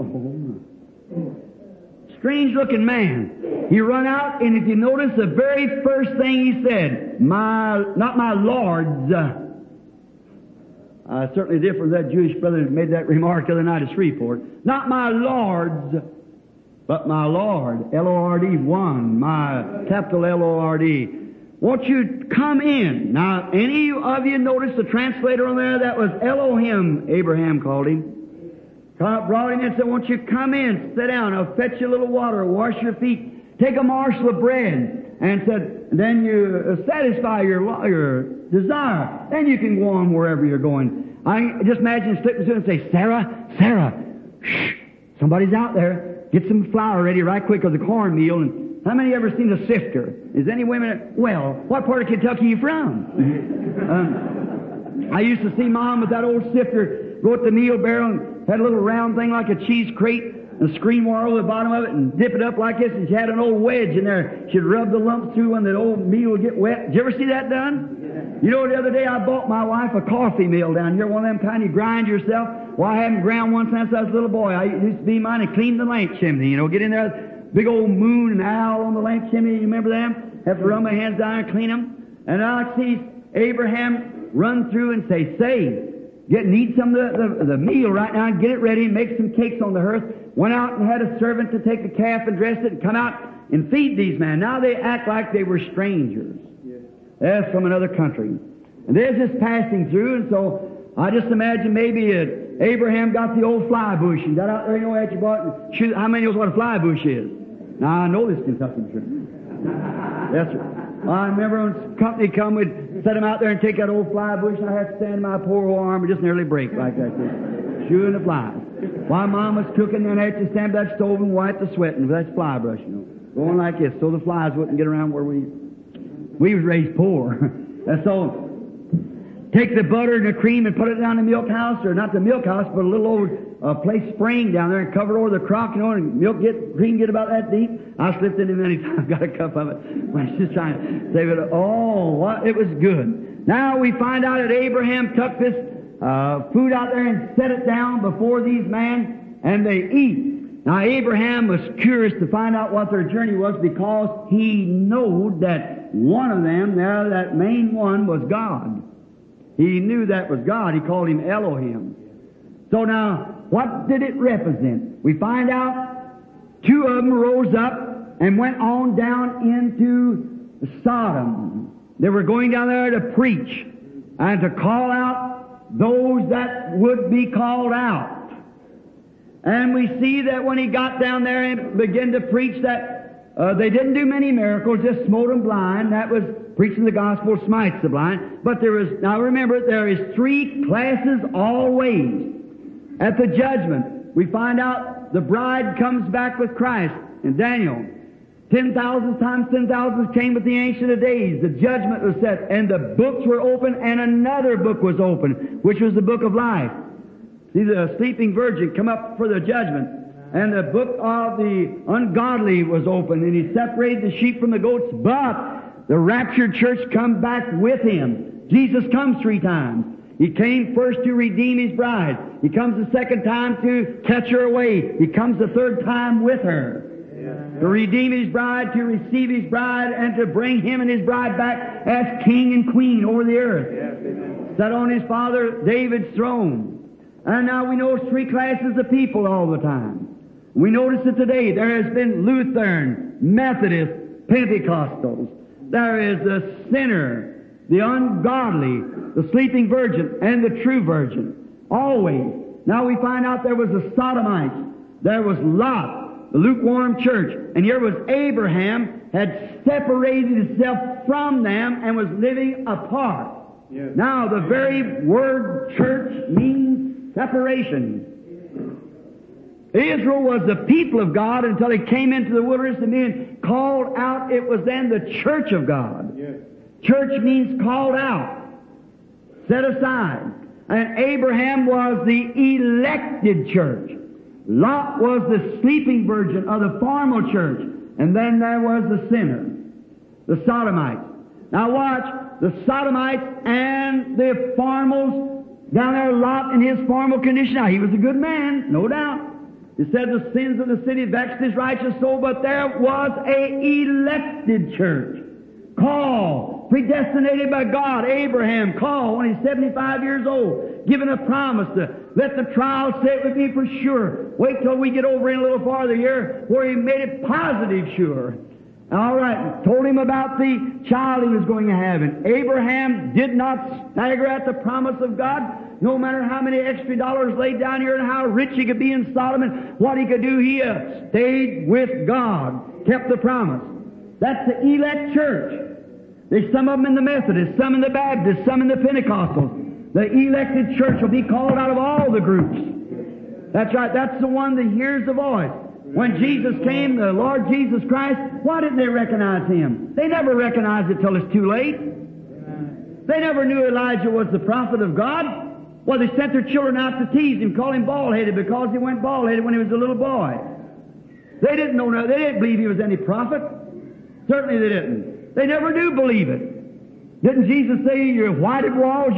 Strange looking man. He run out, and if you notice, the very first thing he said, not my lords. Certainly different from that Jewish brother who made that remark the other night at Shreveport. Not my lords, but my Lord, L-O-R-D, one, my capital L-O-R-D. Won't you come in? Now, any of you notice the translator on there? That was Elohim, Abraham called him. Brought him in and said, won't you come in, sit down, I'll fetch you a little water, wash your feet, take a morsel of bread. And said, then you satisfy your desire. Then you can go on wherever you're going. I just imagine slipping through and say, Sarah, shh, somebody's out there. Get some flour ready right quick of the cornmeal. And how many ever seen a sifter? Is any women? Well, what part of Kentucky are you from? I used to see Mom with that old sifter go at the meal barrel and had a little round thing like a cheese crate and screen wire over the bottom of it and dip it up like this. And she had an old wedge in there. She'd rub the lumps through when that old meal would get wet. Did you ever see that done? You know, the other day I bought my wife a coffee mill down here, one of them kind you grind yourself. Well, I haven't ground one since I was a little boy. I used to be mine and clean the lamp chimney. You know, get in there, big old moon and owl on the lamp chimney. You remember them? Have to run my hands down and clean them. And I see Abraham run through and say, need some of the meal right now and get it ready and make some cakes on the hearth. Went out and had a servant to take the calf and dress it and come out and feed these men. Now they act like they were strangers. They're from another country. And they're just passing through, and so I just imagine maybe Abraham got the old fly bush and got out there, you know, at your bought. How many knows what a fly bush is? Now, I know this Kentucky trip. Yes, sir. I remember when company come, we'd set them out there and take that old fly bush, and I had to stand in my poor old arm and just nearly break like that, shooing the flies. While Mom was cooking, then I had to stand by that stove and wipe the sweating with that fly brush, you know, going like this, so the flies wouldn't get around where we was raised poor. And so, take the butter and the cream and put it down in the milk house, or not the milk house, but a little old place spring down there and cover it over the crock, you know, and cream get about that deep. I slipped in it many times, got a cup of it. I was just trying to save it. It was good. Now we find out that Abraham took this food out there and set it down before these men, and they eat. Now Abraham was curious to find out what their journey was, because he knew that one of them, there, that main one, was God. He knew that was God. He called him Elohim. So now, what did it represent? We find out two of them rose up and went on down into Sodom. They were going down there to preach and to call out those that would be called out. And we see that when he got down there and began to preach that they didn't do many miracles, just smote them blind. That was preaching the gospel smites the blind. But there is, now remember, there is three classes always. At the judgment, we find out the bride comes back with Christ in Daniel. 10,000 times 10,000 came with the Ancient of Days. The judgment was set, and the books were open, and another book was open, which was the book of life. See, the sleeping virgin come up for the judgment, and the book of the ungodly was open, and he separated the sheep from the goats, but the raptured church come back with him. Jesus comes 3 times. He came first to redeem his bride. He comes the second time to catch her away. He comes the third time with her. To redeem his bride, to receive his bride, and to bring him and his bride back as king and queen over the earth. Sat on his father David's throne. And now we know 3 classes of people all the time. We notice it today. There has been Lutheran, Methodist, Pentecostals. There is the sinner, the ungodly, the sleeping virgin, and the true virgin. Always. Now we find out there was the Sodomites. There was Lot, the lukewarm church. And here was Abraham, had separated himself from them and was living apart. Yes. Now the very word church means separation. Israel was the people of God until he came into the wilderness and being called out. It was then the church of God. Yes. Church means called out, set aside. And Abraham was the elected church. Lot was the sleeping virgin of the formal church. And then there was the sinner, the Sodomites. Now watch, the Sodomites and the formals, down there Lot in his formal condition. Now he was a good man, no doubt. He said the sins of the city vexed his righteous soul, but there was a elected church. Called, predestinated by God. Abraham called when he's 75 years old, given a promise to let the trial say it would be for sure. Wait till we get over in a little farther here where he made it positive sure. All right, told him about the child he was going to have. And Abraham did not stagger at the promise of God, no matter how many extra dollars laid down here and how rich he could be in Sodom and what he could do. He stayed with God, kept the promise. That's the elect church. There's some of them in the Methodists, some in the Baptists, some in the Pentecostals. The elected church will be called out of all the groups. That's right. That's the one that hears the voice. When Jesus came, the Lord Jesus Christ, why didn't they recognize him? They never recognized it till it's too late. They never knew Elijah was the prophet of God. Well, they sent their children out to tease him, call him bald-headed because he went bald-headed when he was a little boy. They didn't know, they didn't believe he was any prophet. Certainly they didn't. They never do believe it. Didn't Jesus say, your whited walls,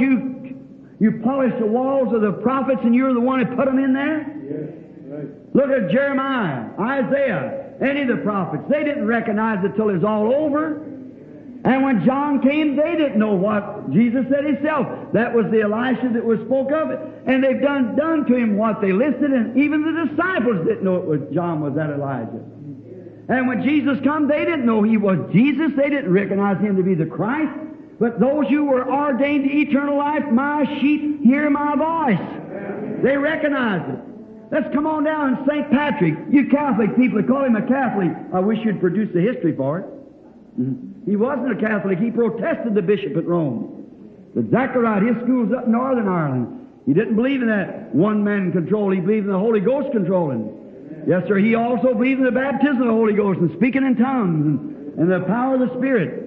you polish the walls of the prophets and you're the one who put them in there? Yes, right. Look at Jeremiah, Isaiah, any of the prophets. They didn't recognize it till it was all over. And when John came, they didn't know what Jesus said himself. That was the Elisha that was spoke of it. And they've done to him what they listed, and even the disciples didn't know it was John was that Elijah. And when Jesus come, they didn't know he was Jesus. They didn't recognize him to be the Christ. But those who were ordained to eternal life, my sheep hear my voice. They recognized it. Let's come on down, St. Patrick. You Catholic people that call him a Catholic, I wish you'd produce the history for it. He wasn't a Catholic. He protested the bishop at Rome. The Zachariah, his school's up in Northern Ireland. He didn't believe in that one-man control. He believed in the Holy Ghost controlling. Yes, sir. He also believed in the baptism of the Holy Ghost and speaking in tongues and the power of the Spirit.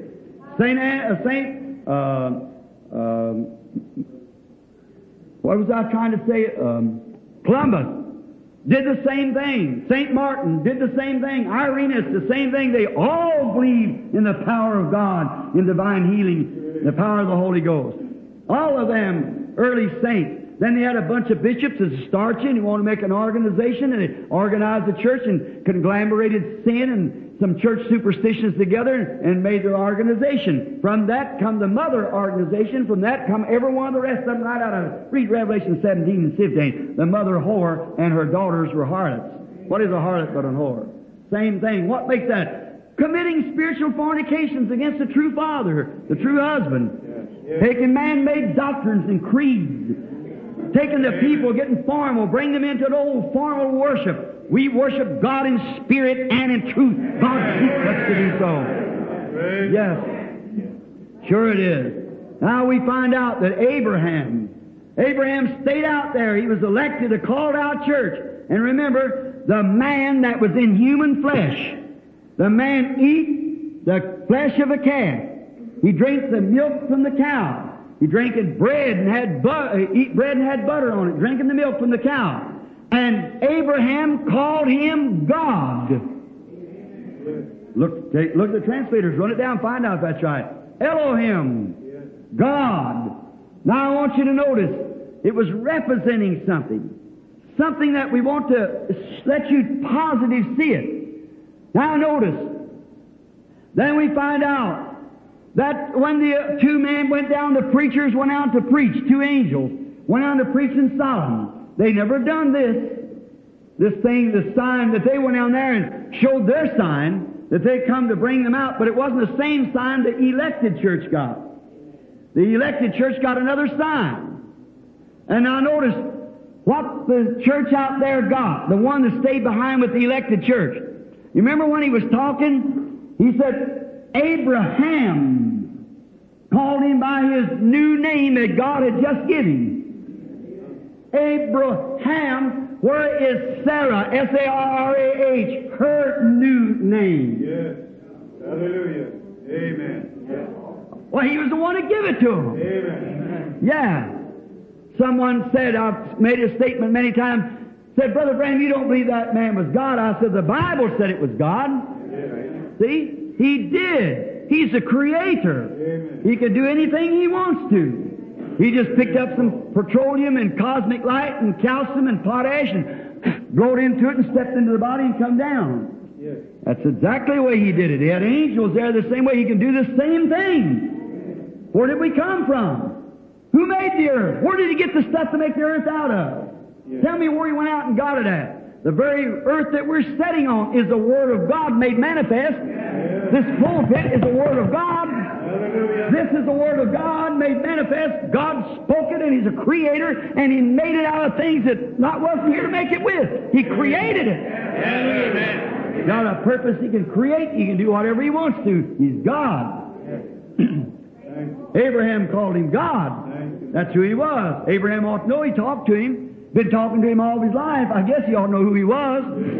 What was I trying to say? Columbus did the same thing. St. Martin did the same thing. Irenaeus, the same thing. They all believed in the power of God, in divine healing, the power of the Holy Ghost. All of them early saints. Then they had a bunch of bishops as a starchin who wanted to make an organization, and they organized the church and conglomerated sin and some church superstitions together and made their organization. From that come the mother organization. From that come every one of the rest of them right out of, read Revelation 17 and 15. The mother whore and her daughters were harlots. What is a harlot but a whore? Same thing. What makes that? Committing spiritual fornications against the true father, the true husband. Yes. Taking man-made doctrines and creeds taking the people, getting formal, bring them into an old formal worship. We worship God in spirit and in truth. God seeks us to do so. Yes, sure it is. Now we find out that Abraham stayed out there. He was elected, a called out church. And remember, the man that was in human flesh, the man eat the flesh of a calf. He drank the milk from the cow. He drank bread and had eat bread and had butter on it, drinking the milk from the cow. And Abraham called him God. Look at the translators. Run it down, find out if that's right. Elohim, God. Now I want you to notice, it was representing something that we want to let you positive see it. Now notice, then we find out that when the two men went down, the preachers went out to preach, two angels went out to preach in Sodom. They never done this thing, the sign that they went down there and showed their sign that they come to bring them out, but it wasn't the same sign the elected church got. The elected church got another sign. And now notice what the church out there got, the one that stayed behind with the elected church. You remember when he was talking, he said, Abraham called him by his new name that God had just given him. Abraham, where is Sarah, S-A-R-R-A-H, her new name? Yes. Hallelujah. Amen. Yes. Well, he was the one to give it to him. Amen. Yeah. Someone said, I've made a statement many times, said, Brother Branham, you don't believe that man was God. I said, the Bible said it was God. Amen. See? He did. He's the creator. Amen. He can do anything he wants to. He just picked up some petroleum and cosmic light and calcium and potash and blowed into it and stepped into the body and come down. Yes. That's exactly the way he did it. He had angels there the same way. He can do the same thing. Where did we come from? Who made the earth? Where did he get the stuff to make the earth out of? Yes. Tell me where he went out and got it at. The very earth that we're sitting on is the Word of God made manifest. Yes. This pulpit is the Word of God. Hallelujah. This is the Word of God made manifest. God spoke it, and He's a creator, and He made it out of things that not wasn't here to make it with. He created it. Amen. Got a purpose He can create. He can do whatever He wants to. He's God. Abraham called Him God. That's who He was. Abraham ought to know. He talked to Him. Been talking to Him all his life. I guess He ought to know who He was.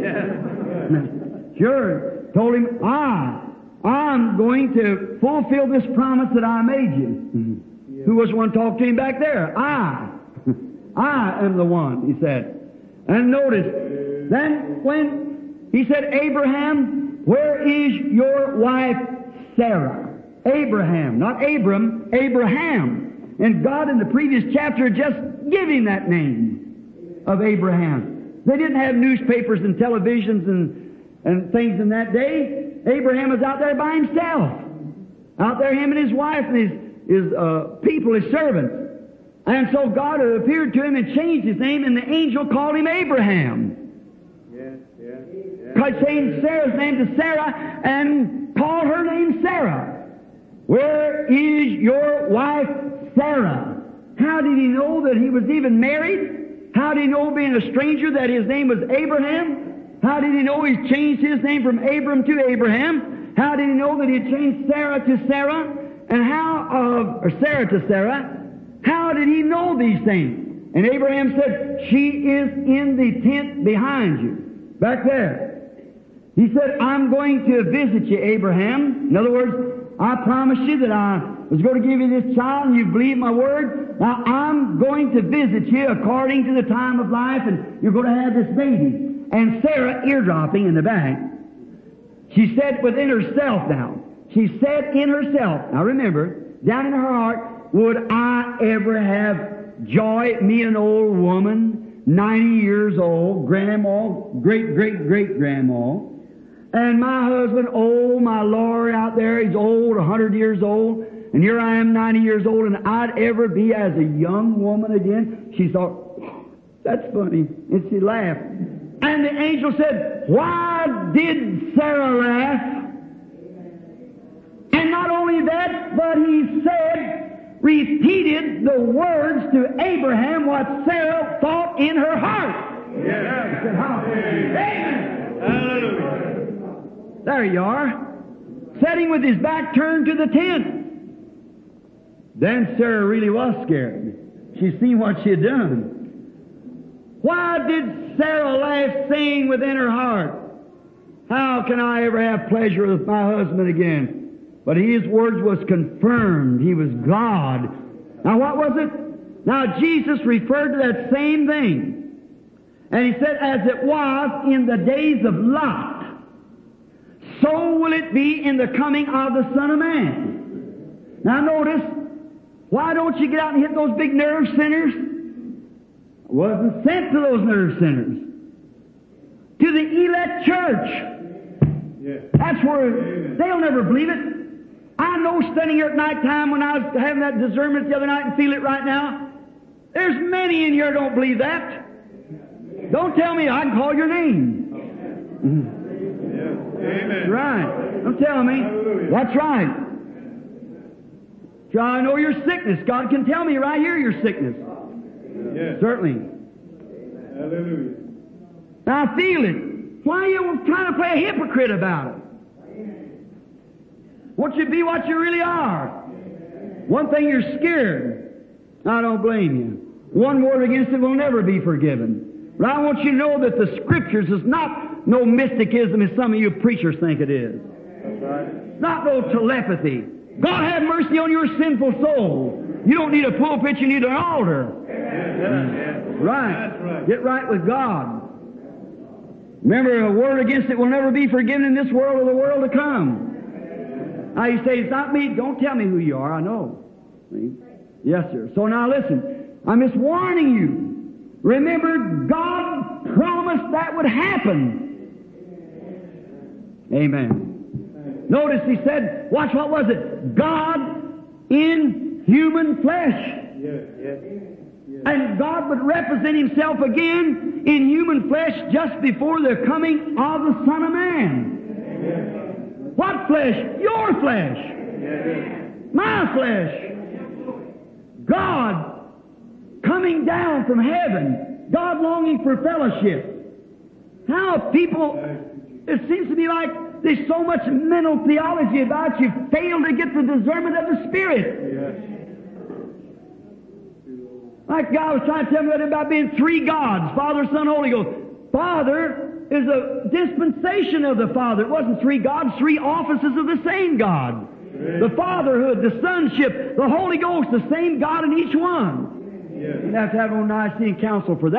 Sure. Told Him, I'm going to fulfill this promise that I made you. Who was the one talking to Him back there? I am the one, He said. And notice, then when He said, Abraham, where is your wife Sarah? Abraham, not Abram, Abraham. And God in the previous chapter just gave him that name of Abraham. They didn't have newspapers and televisions and things in that day. Abraham was out there by himself. Out there, him and his wife and his people, his servants. And so God appeared to him and changed his name, and the angel called him Abraham. God changed Sarah's name to Sarah and called her name Sarah. Where is your wife Sarah? How did he know that he was even married? How did he know, being a stranger, that his name was Abraham? How did he know he changed his name from Abram to Abraham? How did he know that he changed Sarah to Sarah? And or Sarah to Sarah? How did he know these things? And Abraham said, she is in the tent behind you, back there. He said, I'm going to visit you, Abraham. In other words, I promised you that I was going to give you this child, and you believe my word. Now, I'm going to visit you according to the time of life, and you're going to have this baby. And Sarah, eardropping in the back, she said within herself now, she said in herself, now remember, down in her heart, would I ever have joy, me an old woman, 90 years old, grandma, great-great-great-grandma, and my husband, oh, my Lord, out there, he's old, 100 years old, and here I am, 90 years old, and I'd ever be as a young woman again. She thought, that's funny, and she laughed. And the angel said, why did Sarah laugh? And not only that, but he said, repeated the words to Abraham what Sarah thought in her heart. Yes. Amen. Hallelujah. There you are, sitting with his back turned to the tent. Then Sarah really was scared. She seen what she had done. Why did Sarah laugh, saying within her heart, how can I ever have pleasure with my husband again? But his words was confirmed. He was God. Now what was it? Now Jesus referred to that same thing. And he said, as it was in the days of Lot, so will it be in the coming of the Son of Man. Now notice, why don't you get out and hit those big nerve centers? I wasn't sent to those nerve centers. To the elect church. Yes. That's where they'll never believe it. I know standing here at night time when I was having that discernment the other night and feel it right now, there's many in here don't believe that. Don't tell me I can call your name. Amen. Right. Don't tell me. Hallelujah. That's right. Try to know your sickness. God can tell me right here your sickness. Yes. Certainly. Hallelujah. Now I feel it. Why are you trying to play a hypocrite about it? Want you to be what you really are. One thing, you're scared. I don't blame you. One word against it will never be forgiven. But I want you to know that the Scriptures is not no mysticism as some of you preachers think it is. That's right. Not no telepathy. God have mercy on your sinful soul. You don't need a pulpit, you need an altar. Yes. Right. That's right. Get right with God. Remember, a word against it will never be forgiven in this world or the world to come. Now you say, it's not me. Don't tell me who you are. I know. See? Yes, sir. So now listen. I'm just warning you. Remember, God promised that would happen. Amen. Notice he said, watch, what was it? God in human flesh. Yes. Yes. And God would represent Himself again in human flesh just before the coming of the Son of Man. What flesh? Your flesh. My flesh. God coming down from heaven. God longing for fellowship. How people, it seems to be like there's so much mental theology about you fail to get the discernment of the Spirit. Yes. Like God was trying to tell me about being three gods, Father, Son, Holy Ghost. Father is a dispensation of the Father. It wasn't three gods, three offices of the same God. The fatherhood, the sonship, the Holy Ghost, the same God in each one. Yes. You don't have to have no Nicene Council for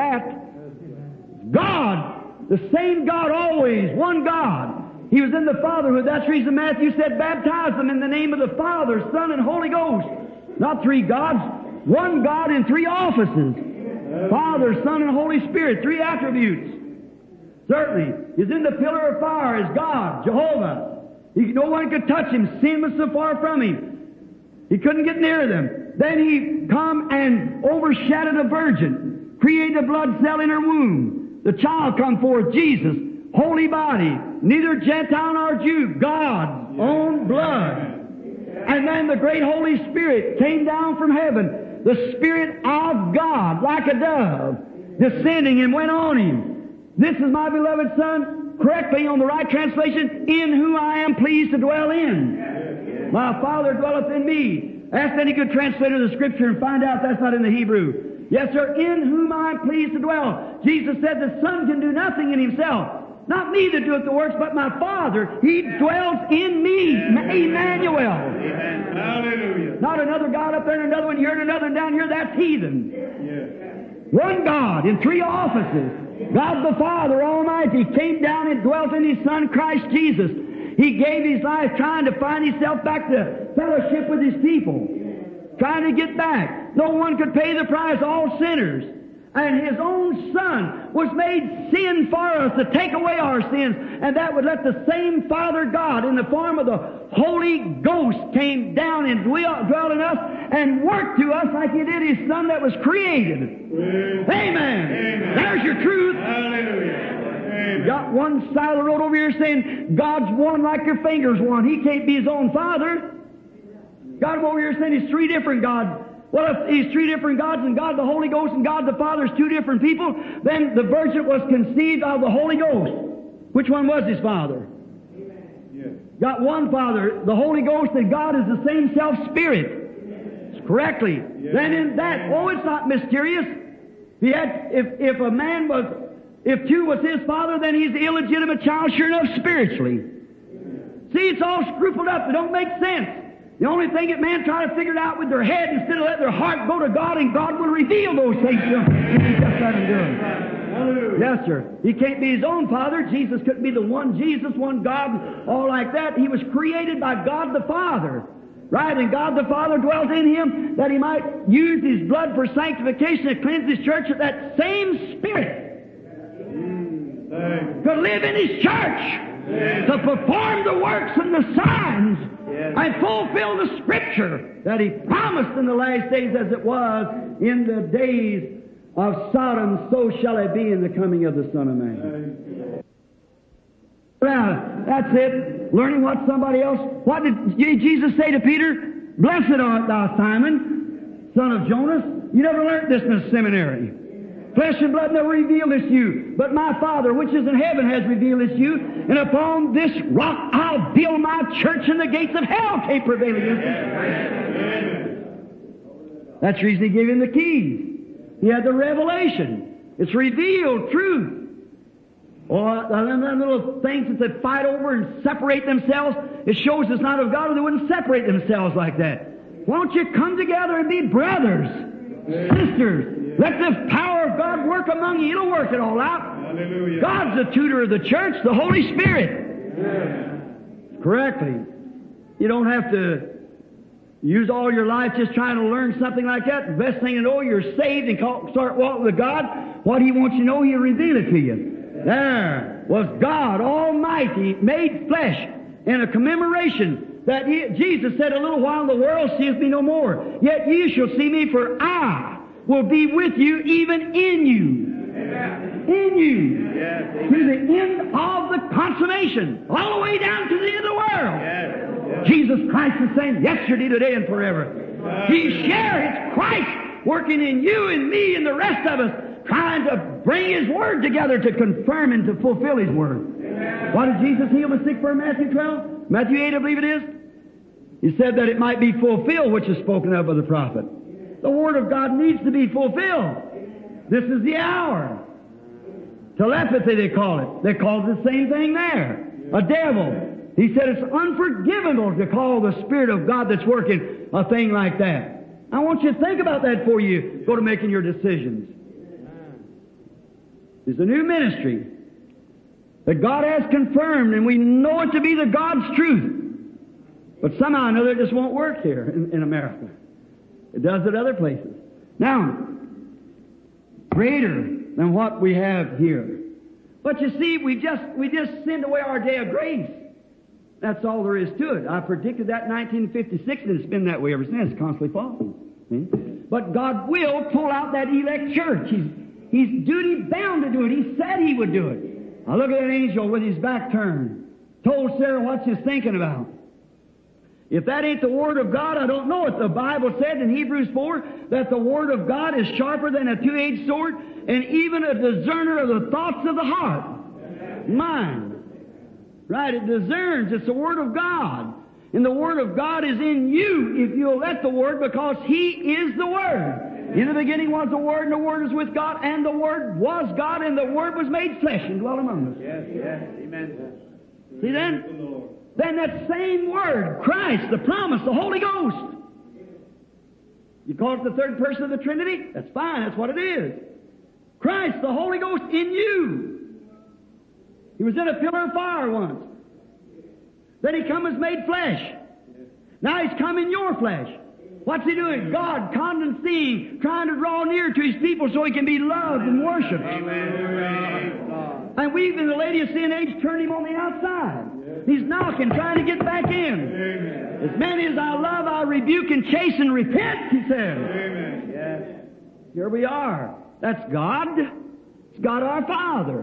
that. God, the same God always, one God. He was in the fatherhood. That's the reason Matthew said, baptize them in the name of the Father, Son, and Holy Ghost. Not three gods. One God in three offices. Father, Son, and Holy Spirit. Three attributes. Certainly. He's in the pillar of fire as God, Jehovah. No one could touch Him. Sin was so far from Him. He couldn't get near them. Then He come and overshadowed a virgin. Created a blood cell in her womb. The child come forth, Jesus. Holy body. Neither Gentile nor Jew. God's own blood. And then the great Holy Spirit came down from heaven. The Spirit of God, like a dove, descending and went on Him. This is my beloved Son, correctly on the right translation, in whom I am pleased to dwell in. My Father dwelleth in me. Ask any good translator of the Scripture and find out that's not in the Hebrew. Yes, sir, in whom I am pleased to dwell. Jesus said the Son can do nothing in Himself. Not me that doeth the works, but my Father. He dwells in me. Emmanuel. Amen. Hallelujah. Not another God up there and another one here and another one down here. That's heathen. Yes. One God in three offices. God the Father Almighty came down and dwelt in His Son, Christ Jesus. He gave His life trying to find Himself back to fellowship with His people. Trying to get back. No one could pay the price, all sinners. And His own Son was made sin for us to take away our sins. And that would let the same Father God in the form of the Holy Ghost came down and dwelt in us and worked to us like He did His Son that was created. Amen. Amen. There's your truth. Hallelujah. Amen. Got one side of the road over here saying God's one like your finger's one. He can't be His own Father. God over here saying He's three different gods. Well, if He's three different gods and God the Holy Ghost and God the Father is two different people, then the Virgin was conceived of the Holy Ghost. Which one was His Father? Yes. Got one Father, the Holy Ghost, and God is the same self-Spirit. Correctly. Yes. Then in that, it's not mysterious. If a man was, if two was his father, then he's the illegitimate child, sure enough, spiritually. See, it's all scrupled up. It don't make sense. The only thing that man try to figure it out with their head instead of let their heart go to God, and God will reveal those things to them if He just let Him do it. Yes, sir. He can't be His own Father. Jesus couldn't be the one Jesus, one God, all like that. He was created by God the Father. Right? And God the Father dwelt in Him that He might use His blood for sanctification to cleanse His church. That same Spirit could live in His church to perform the works and the signs and fulfill the Scripture that He promised in the last days, as it was in the days of Sodom, so shall it be in the coming of the Son of Man. Well, that's it. Learning what somebody else... What did Jesus say to Peter? Blessed art thou, Simon, son of Jonas. You never learned this in the seminary. Flesh and blood never revealed this to you, but my Father, which is in heaven, has revealed this to you. And upon this rock I'll build my church, and the gates of hell can't prevail against it. That's the reason He gave him the keys. He had the revelation. It's revealed truth. Or them little things that they fight over and separate themselves, it shows it's not of God, or they wouldn't separate themselves like that. Why don't you come together and be brothers, sisters? Let the power of God work among you. It'll work it all out. Hallelujah. God's the tutor of the church, the Holy Spirit. Correctly. You don't have to use all your life just trying to learn something like that. The best thing to know, you're saved and start walking with God. What He wants you to know, He'll reveal it to you. There was God Almighty made flesh in a commemoration that Jesus said, a little while the world seeth me no more. Yet ye shall see me, for I will be with you, even in you. Amen. In you. Yes, to the end of the consummation. All the way down to the end of the world. Yes, yes. Jesus Christ is the same yesterday, today, and forever. He shares. It's Christ working in you and me and the rest of us, trying to bring His Word together to confirm and to fulfill His Word. Amen. Why did Jesus heal the sick for in Matthew 12? Matthew 8, I believe it is. He said that it might be fulfilled, which is spoken of by the prophet. The Word of God needs to be fulfilled. This is the hour. Telepathy, they call it. They call it the same thing there. A devil. He said it's unforgivable to call the Spirit of God that's working a thing like that. I want you to think about that before you go to making your decisions. It's a new ministry that God has confirmed, and we know it to be the God's truth. But somehow or another it just won't work here in America. It does at other places. Now, greater than what we have here. But you see, we just sinned away our day of grace. That's all there is to it. I predicted that in 1956, and it's been that way ever since, constantly falling. See? But God will pull out that elect church. He's duty bound to do it. He said He would do it. Now look at that angel with his back turned. Told Sarah what she's thinking about. If that ain't the Word of God, I don't know it. The Bible said in Hebrews 4 that the Word of God is sharper than a two-edged sword, and even a discerner of the thoughts of the heart. Mind. Right? It discerns. It's the Word of God. And the Word of God is in you if you'll let the Word, because He is the Word. In the beginning was the Word, and the Word was with God, and the Word was God, and the Word was made flesh and dwelt among us. Yes, yes. Amen. See then? Then that same Word, Christ, the promise, the Holy Ghost. You call it the third person of the Trinity? That's fine, that's what it is. Christ, the Holy Ghost in you. He was in a pillar of fire once. Then He come as made flesh. Now He's come in your flesh. What's He doing? God condescending, trying to draw near to His people so He can be loved and worshipped. Amen. And we've, in the Laodicean age, turned Him on the outside. He's knocking, trying to get back in. Amen. As many as I love, I rebuke and chasten, repent, He says. Amen. Yes. Here we are. That's God. It's God our Father.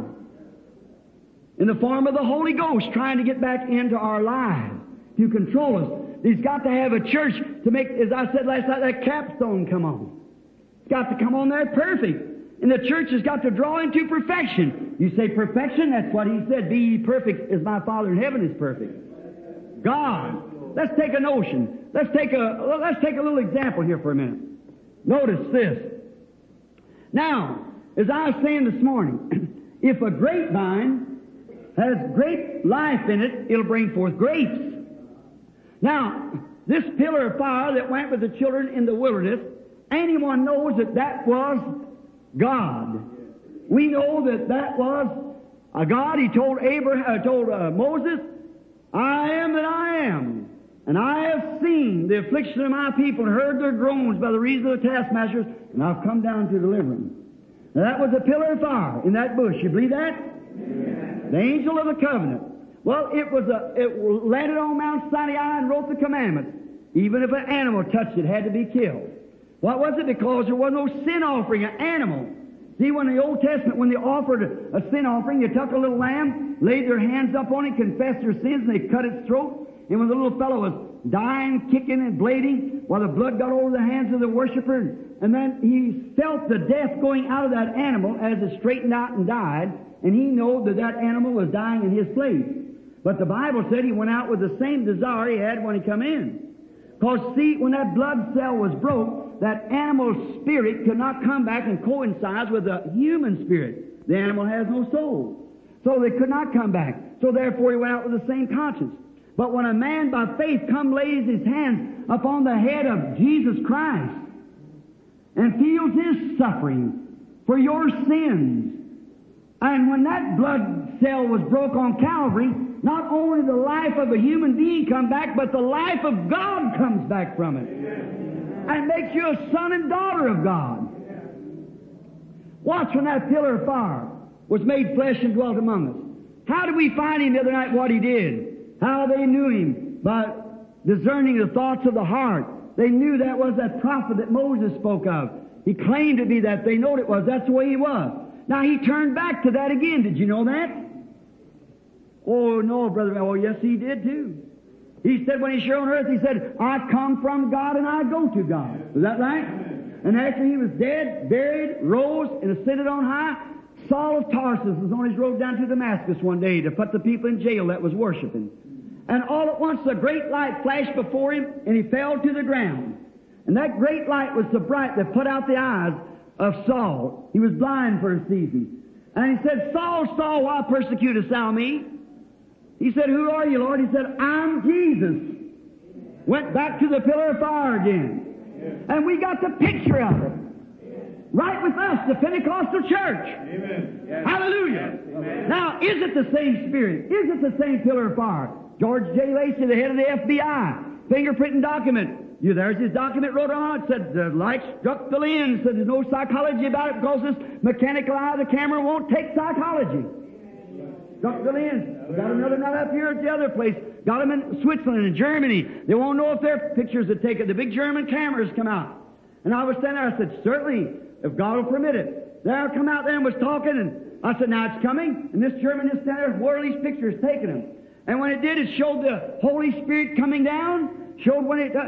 In the form of the Holy Ghost, trying to get back into our lives to control us. He's got to have a church to make, as I said last night, that capstone come on. It's got to come on there perfect. And the church has got to draw into perfection. You say perfection? That's what He said. Be ye perfect as my Father in heaven is perfect. God. Let's take a notion. Let's take a little example here for a minute. Notice this. Now, as I was saying this morning, if a grapevine has grape life in it, it'll bring forth grapes. Now, this pillar of fire that went with the children in the wilderness, anyone knows that that was God. We know that that was a God. He told Moses, I am that I am. And I have seen the affliction of my people and heard their groans by the reason of the taskmasters, and I've come down to deliver them. Now that was a pillar of fire in that bush. You believe that? Amen. The angel of the covenant. Well, it landed on Mount Sinai and wrote the commandments. Even if an animal touched it, it had to be killed. What was it? Because there was no sin offering, an animal. See, when the Old Testament, when they offered a sin offering, you took a little lamb, laid their hands up on it, confessed their sins, and they cut its throat. And when the little fellow was dying, kicking and bleeding, while the blood got over the hands of the worshiper, and then he felt the death going out of that animal as it straightened out and died, and he knew that that animal was dying in his place. But the Bible said he went out with the same desire he had when he come in. Because, see, when that blood cell was broke, that animal spirit could not come back and coincide with the human spirit. The animal has no soul. So they could not come back. So therefore he went out with the same conscience. But when a man by faith lays his hands upon the head of Jesus Christ and feels His suffering for your sins, and when that blood cell was broke on Calvary, not only the life of a human being come back, but the life of God comes back from it. And makes you a son and daughter of God. Watch when that pillar of fire was made flesh and dwelt among us. How did we find Him the other night, what He did? How they knew Him? By discerning the thoughts of the heart. They knew that was that prophet that Moses spoke of. He claimed to be that. They knowed it was. That's the way he was. Now he turned back to that again. Did you know that? Oh, no, brother. Oh, yes, he did too. He said when he's here on earth, he said, I come from God and I go to God. Is that right? And after he was dead, buried, rose, and ascended on high, Saul of Tarsus was on his road down to Damascus one day to put the people in jail that was worshiping. And all at once a great light flashed before him, and he fell to the ground. And that great light was so bright that put out the eyes of Saul. He was blind for a season. And he said, Saul, Saul, why persecutest thou me? He said, who are you, Lord? He said, I'm Jesus. Went back to the pillar of fire again. And we got the picture of it. Right with us, the Pentecostal church. Amen. Yes. Hallelujah. Amen. Now, is it the same Spirit? Is it the same pillar of fire? George J. Lacey, the head of the FBI, fingerprinting document. There's his document wrote on it. Said the light struck the lens. Said there's no psychology about it because this mechanical eye of the camera won't take psychology. Struck the lens. Got another not up here at the other place. Got them in Switzerland and Germany. They won't know if their pictures are taken. The big German cameras come out. And I was standing there. I said, certainly, if God will permit it. There I come out there and was talking, and I said, now it's coming. And this German is standing there, where are these pictures taking them? And when it did, it showed the Holy Spirit coming down, showed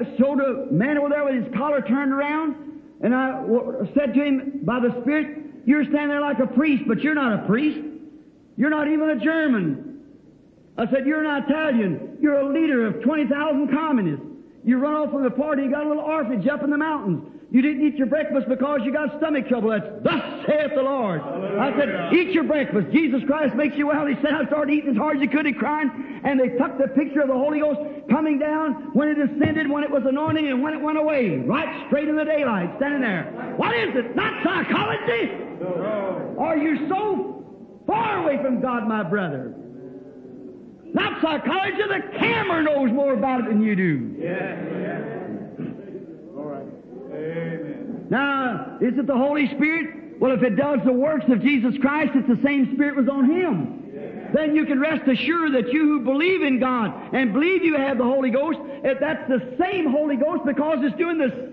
a man over there with his collar turned around, and I said to him, by the Spirit, you're standing there like a priest, but you're not a priest. You're not even a German. I said, you're an Italian. You're a leader of 20,000 communists. You run off from the party, you got a little orphanage up in the mountains. You didn't eat your breakfast because you got stomach trouble. That's thus saith the Lord. I said, eat your breakfast. Jesus Christ makes you well. He said, I started eating as hard as he could. He crying. And they took the picture of the Holy Ghost coming down when it ascended, when it was anointing, and when it went away. Right straight in the daylight, standing there. What is it? Not psychology? No. Are you so far away from God, my brother? Not psychology. The camera knows more about it than you do. Yeah. All right. Amen. Now, is it the Holy Spirit? Well, if it does the works of Jesus Christ, it's the same Spirit was on Him. Yeah. Then you can rest assured that you who believe in God and believe you have the Holy Ghost, if that's the same Holy Ghost because it's doing the same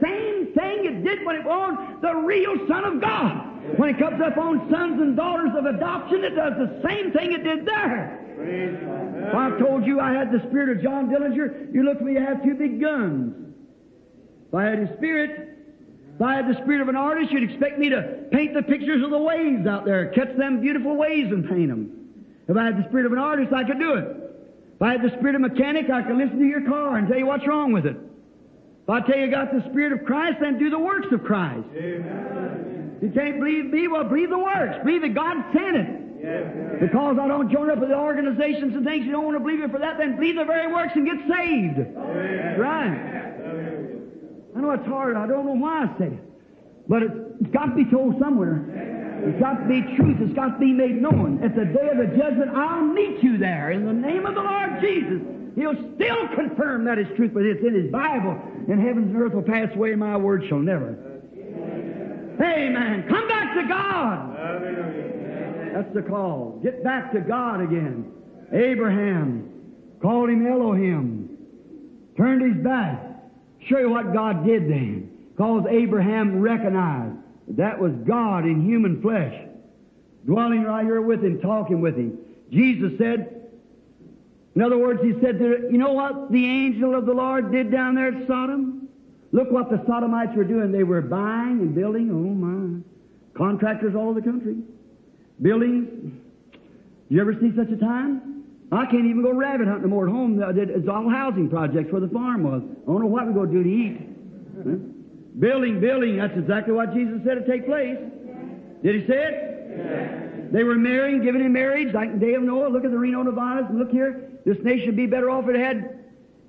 same thing it did when it was on the real Son of God. When it comes up on sons and daughters of adoption, it does the same thing it did there. If I told you I had the spirit of John Dillinger, you look at me, I have two big guns. If I had the spirit of an artist, you'd expect me to paint the pictures of the waves out there, catch them beautiful waves and paint them. If I had the spirit of an artist, I could do it. If I had the spirit of a mechanic, I could listen to your car and tell you what's wrong with it. If I tell you I got the Spirit of Christ, then do the works of Christ. Amen. You can't believe me? Well, believe the works. Believe that God sent it. Yes. Because I don't join up with the organizations and things, you don't want to believe it for that, then believe the very works and get saved. Amen. Right. I know it's hard. I don't know why I say it. But it's got to be told somewhere. It's got to be truth. It's got to be made known. At the day of the judgment, I'll meet you there in the name of the Lord Jesus. He'll still confirm that is truth, but it's in His Bible. And heavens and earth will pass away, and my word shall never. Amen. Come back to God. That's the call. Get back to God again. Abraham called him Elohim. Turned his back. Show you what God did then. Because Abraham recognized that was God in human flesh, dwelling right here with him, talking with him. Jesus said, in other words, He said, you know what the angel of the Lord did down there at Sodom? Look what the Sodomites were doing. They were buying and building, oh my, contractors all over the country. Buildings. You ever see such a time? I can't even go rabbit hunting no more at home. It's all housing projects where the farm was. I don't know what we're going to do to eat. Huh? Building. That's exactly what Jesus said would take place. Did He say it? Yes. They were marrying, giving in marriage, like the day of Noah. Look at the Reno Nevadas, and look here. This nation would be better off if it had,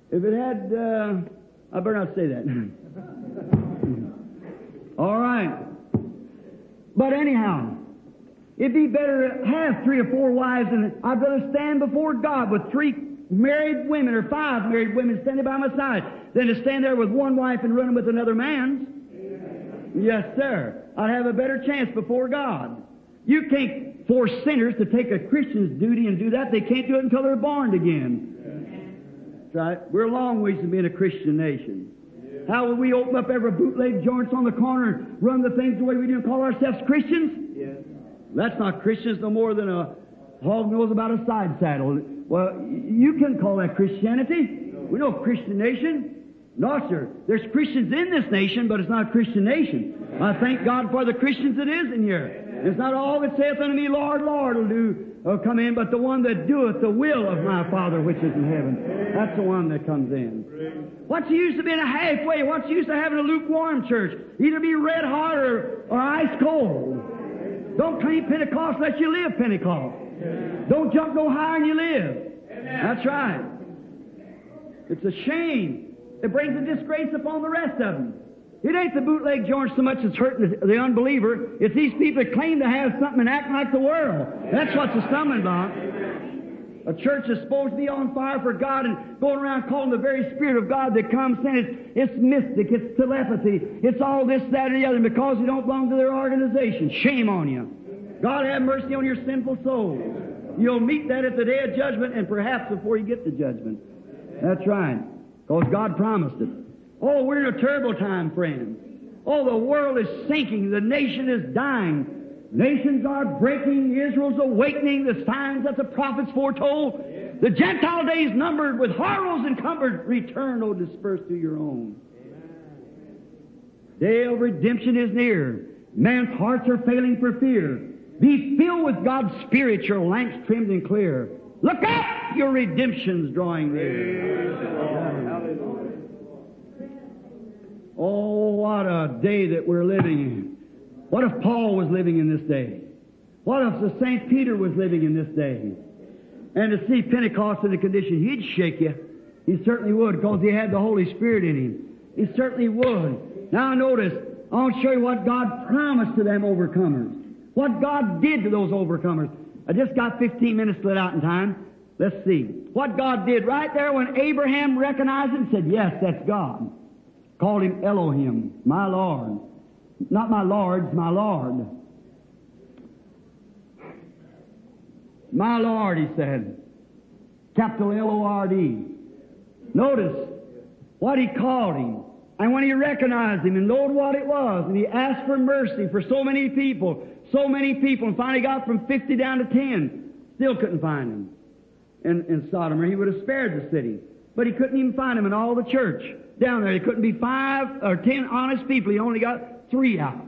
I better not say that. All right. But anyhow, it'd be better to have 3 or 4 wives, and I'd rather stand before God with 3 married women or 5 married women standing by my side than to stand there with one wife and running with another man's. Yes, sir. I'd have a better chance before God. You can't force sinners to take a Christian's duty and do that. They can't do it until they're born again. That's right. We're a long ways from being a Christian nation. How will we open up every bootleg joints on the corner and run the things the way we do and call ourselves Christians? Yes. That's not Christians no more than a hog knows about a side saddle. Well, you can call that Christianity. We know Christian nation. No, sir. There's Christians in this nation, but it's not a Christian nation. I thank God for the Christians that is in here. It's not all that saith unto me, Lord, Lord, will come in, but the one that doeth the will of my Father which is in heaven. That's the one that comes in. What's the use of being a halfway? What's the use of having a lukewarm church? Either be red hot or ice cold. Don't claim Pentecost unless you live Pentecost. Don't jump no higher than you live. That's right. It's a shame. It brings a disgrace upon the rest of them. It ain't the bootleg joint so much that's hurting the unbeliever. It's these people that claim to have something and act like the world. That's what's the stumbling block. A church is supposed to be on fire for God and going around calling the very Spirit of God that comes saying it's mystic, it's telepathy, it's all this, that, and the other. And because you don't belong to their organization, shame on you. God have mercy on your sinful soul. You'll meet that at the day of judgment and perhaps before you get to judgment. That's right. Because God promised it. Oh, we're in a terrible time, friends. Oh, the world is sinking. The nation is dying. Nations are breaking. Israel's awakening. The signs that the prophets foretold. The Gentile days numbered with horrors encumbered. Return, O dispersed to your own. Day of redemption is near. Man's hearts are failing for fear. Be filled with God's Spirit, your lamps trimmed and clear. Look up! Your redemption's drawing near. Oh, what a day that we're living in. What if Paul was living in this day? What if the St. Peter was living in this day? And to see Pentecost in the condition, he'd shake you. He certainly would, because he had the Holy Spirit in him. He certainly would. Now notice, I want to show you what God promised to them overcomers. What God did to those overcomers. I just got 15 minutes split out in time. Let's see. What God did right there when Abraham recognized it and said, yes, that's God. Called him Elohim, my Lord. Not my Lord's, my Lord. My Lord, he said. Capital Lord. Notice what he called him. And when he recognized him and knowed what it was, and he asked for mercy for so many people, and finally got from 50 down to 10, still couldn't find him in Sodom, or he would have spared the city. But he couldn't even find him in all the church down there. He couldn't be 5 or 10 honest people. He only got 3 out.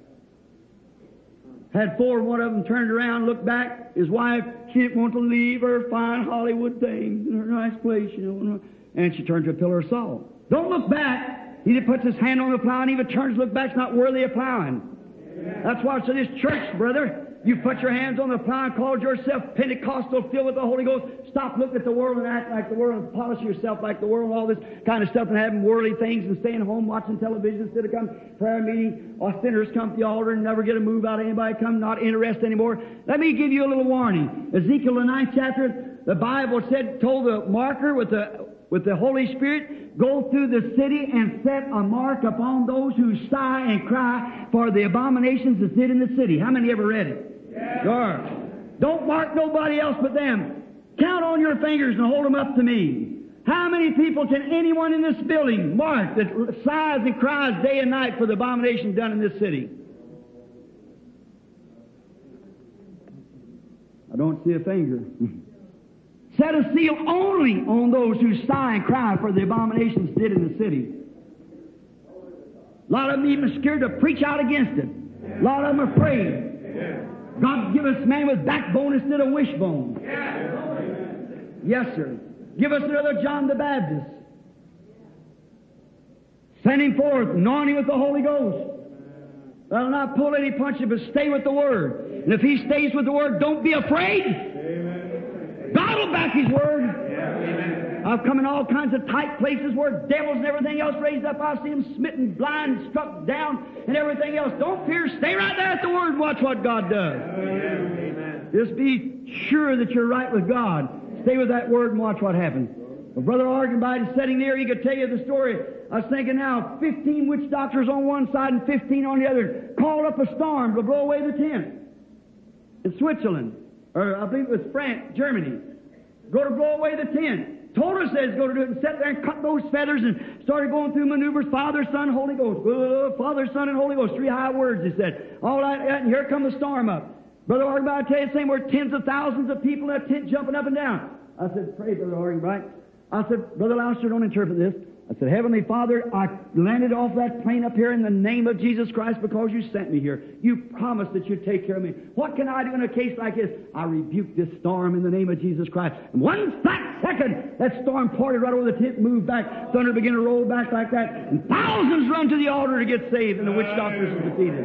Had 4, one of them turned around, looked back. His wife, she didn't want to leave her fine Hollywood things in her nice place, you know. And she turned to a pillar of salt. Don't look back. He that puts his hand on the plow and even turns to look back is not worthy of plowing. Amen. That's why to this church, brother, you put your hands on the plow and called yourself Pentecostal, filled with the Holy Ghost. Stop looking at the world and act like the world and polish yourself like the world and all this kind of stuff and having worldly things and staying home watching television instead of coming prayer meeting or sinners come to the altar and never get a move out of anybody, come not interested anymore. Let me give you a little warning. Ezekiel, the 9th chapter, the Bible told the marker with the Holy Spirit, go through the city and set a mark upon those who sigh and cry for the abominations that sit in the city. How many ever read it? Yes. Sure. Don't mark nobody else but them. Count on your fingers and hold them up to me. How many people can anyone in this building mark that sighs and cries day and night for the abominations done in this city? I don't see a finger. Set a seal only on those who sigh and cry for the abominations did in the city. A lot of them even scared to preach out against it. A lot of them are afraid. God give us man with backbone instead of wishbone. Yes, sir. Give us another John the Baptist. Send him forth, anoint him with the Holy Ghost. That'll not pull any punches, but stay with the Word. And if he stays with the Word, don't be afraid. God will back His Word. I've come in all kinds of tight places where devils and everything else raised up. I've seen them smitten, blind, struck down, and everything else. Don't fear. Stay right there at the Word and watch what God does. Amen. Just be sure that you're right with God. Stay with that Word and watch what happens. Well, Brother Argenbite is sitting there. He could tell you the story. I was thinking now, 15 witch doctors on one side and 15 on the other called up a storm to blow away the tent in Switzerland, or I believe it was France, Germany. Go to blow away the tent. Told us they was going to do it and sat there and cut those feathers and started going through maneuvers. Father, Son, Holy Ghost. Father, Son, and Holy Ghost. 3 high words, he said. All that, and here comes the storm up. Brother Argenbite, I tell you the same, were tens of thousands of people in that tent jumping up and down. I said, pray, Brother Argenbite. I said, Brother Louster, don't interpret this. I said, Heavenly Father, I landed off that plane up here in the name of Jesus Christ because you sent me here. You promised that you'd take care of me. What can I do in a case like this? I rebuke this storm in the name of Jesus Christ. And 1 flat second, that storm parted right over the tent, moved back. Thunder began to roll back like that. And thousands run to the altar to get saved, and the witch doctors are defeated.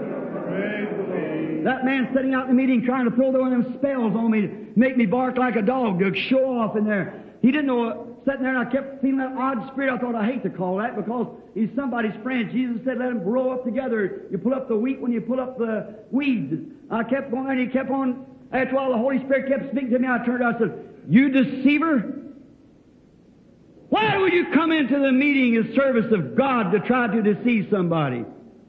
That man sitting out in the meeting trying to throw one of them spells on me to make me bark like a dog to show off in there. He didn't know. Sitting there, and I kept feeling that odd spirit. I thought, I hate to call that because he's somebody's friend. Jesus said, let them grow up together. You pull up the wheat when you pull up the weeds. I kept going, and he kept on. After a while, the Holy Spirit kept speaking to me. I turned out and said, you deceiver! Why would you come into the meeting and service of God to try to deceive somebody?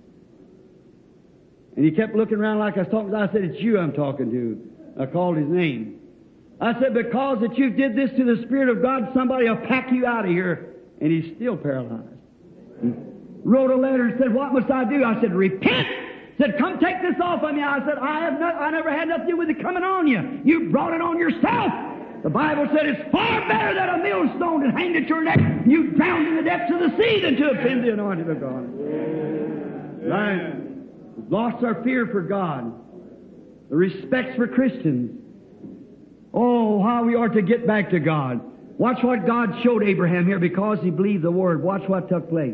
And he kept looking around like I was talking. I said, it's you I'm talking to. I called his name. I said, because that you did this to the Spirit of God, somebody will pack you out of here. And he's still paralyzed. He wrote a letter and said, what must I do? I said, repent. Said, come take this off of me. I said, I never had nothing to do with it coming on you. You brought it on yourself. The Bible said it's far better that a millstone is hanged at your neck, you drowned in the depths of the sea, than to offend the anointing of God. Right? Lost our fear for God, the respect for Christians. Oh, how we are to get back to God. Watch what God showed Abraham here because he believed the Word. Watch what took place.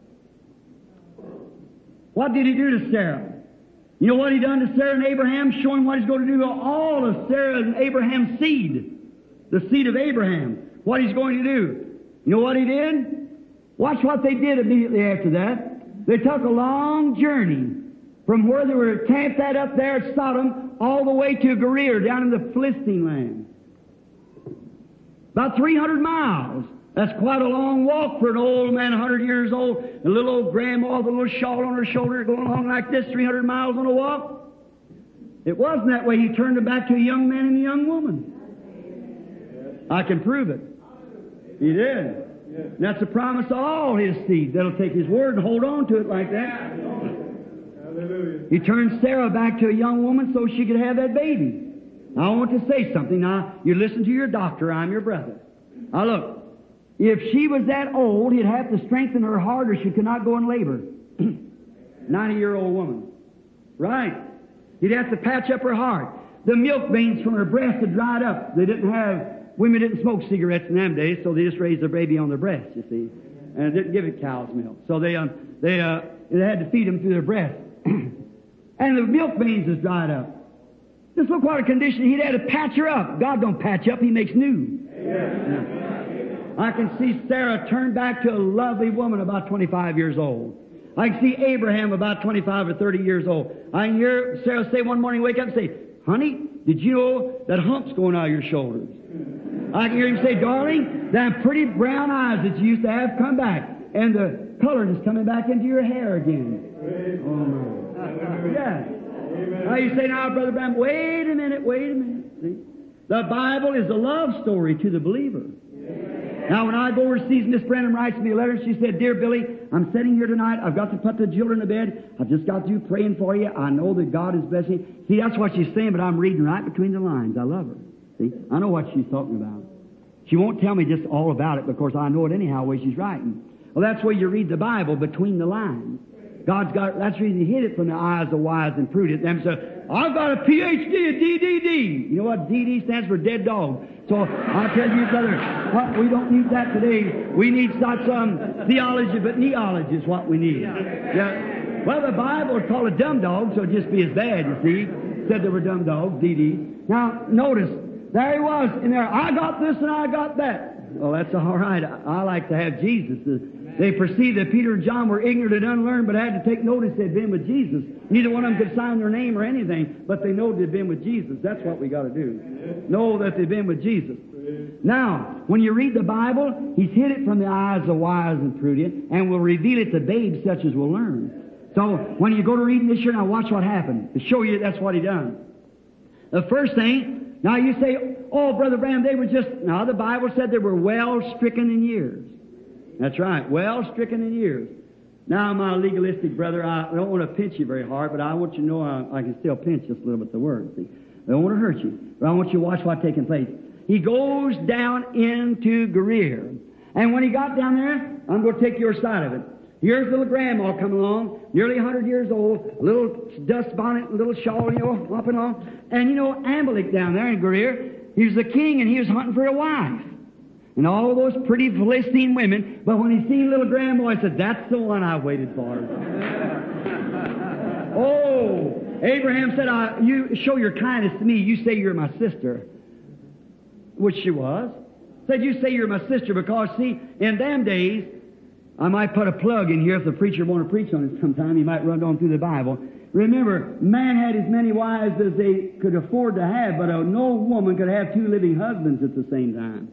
What did he do to Sarah? You know what he done to Sarah and Abraham? Showing what he's going to do to all of Sarah and Abraham's seed. The seed of Abraham. What he's going to do. You know what he did? Watch what they did immediately after that. They took a long journey from where they were camped at up there at Sodom all the way to Gerar down in the Philistine land. About 300 miles. That's quite a long walk for an old man, 100 years old, and a little old grandma with a little shawl on her shoulder going along like this, 300 miles on a walk. It wasn't that way. He turned them back to a young man and a young woman. I can prove it. He did. And that's a promise to all His seed that'll take His word and hold on to it like that. Hallelujah. He turned Sarah back to a young woman so she could have that baby. Now, I want to say something. Now, you listen to your doctor. I'm your brother. Now, look. If she was that old, He'd have to strengthen her heart or she could not go in labor. 90-year-old woman. Right. He'd have to patch up her heart. The milk veins from her breast had dried up. Women didn't smoke cigarettes in them days, so they just raised their baby on their breast, you see. And didn't give it cow's milk. So they had to feed them through their breast. And the milk veins has dried up. Just look what a condition. He'd had to patch her up. God don't patch up, He makes new. Yeah. I can see Sarah turn back to a lovely woman about 25 years old. I can see Abraham about 25 or 30 years old. I can hear Sarah say one morning, wake up and say, honey, did you know that hump's going out of your shoulders? I can hear him say, darling, that pretty brown eyes that you used to have come back, and the color is coming back into your hair again. Oh, no. Yeah. Now you say, now, Brother Branham, wait a minute. See? The Bible is a love story to the believer. Now, when I go overseas, Miss Branham writes me a letter, and she said, dear Billy, I'm sitting here tonight. I've got to put the children to bed. I've just got you praying for you. I know that God is blessing you. See, that's what she's saying, but I'm reading right between the lines. I love her. See? I know what she's talking about. She won't tell me just all about it because I know it anyhow, the way she's writing. Well, that's where you read the Bible, between the lines. That's the reason He hid it from the eyes of wise and prudent. Them said, I've got a PhD, a DDD. You know what DD stands for? Dead dog. So I tell you, brother, we don't need that today. We need not some theology, but neology is what we need. Yeah. Well, the Bible would call it dumb dog, so it'd just be as bad, you see. Said they were dumb dogs, DD. Now, notice, there he was in there. I got this and I got that. Well, that's all right. I like to have Jesus. They perceived that Peter and John were ignorant and unlearned, but had to take notice they'd been with Jesus. Neither one of them could sign their name or anything, but they know they'd been with Jesus. That's what we got to do. Know that they've been with Jesus. Now, when you read the Bible, He's hid it from the eyes of wise and prudent, and will reveal it to babes such as will learn. So, when you go to reading this year, now watch what happened. To show you that's what He done. The first thing, now you say, oh, Brother Branham, they were just... Now, the Bible said they were well stricken in years. That's right, well stricken in years. Now, my legalistic brother, I don't want to pinch you very hard, but I want you to know I can still pinch just a little bit the word. See? I don't want to hurt you, but I want you to watch what's taking place. He goes down into Gerar. And when he got down there, I'm going to take your side of it. Here's little grandma coming along, nearly 100 years old, a little dust bonnet, a little shawl, hopping on. And Amalek down there in Gerar, he was the king and he was hunting for a wife. And all those pretty Philistine women, but when he seen little grandma, he said, that's the one I waited for. Oh, Abraham said, you show your kindness to me. You say you're my sister. Which she was. Said, you say you're my sister because, see, in them days, I might put a plug in here if the preacher want to preach on it sometime. He might run on through the Bible. Remember, man had as many wives as they could afford to have, but no woman could have two living husbands at the same time.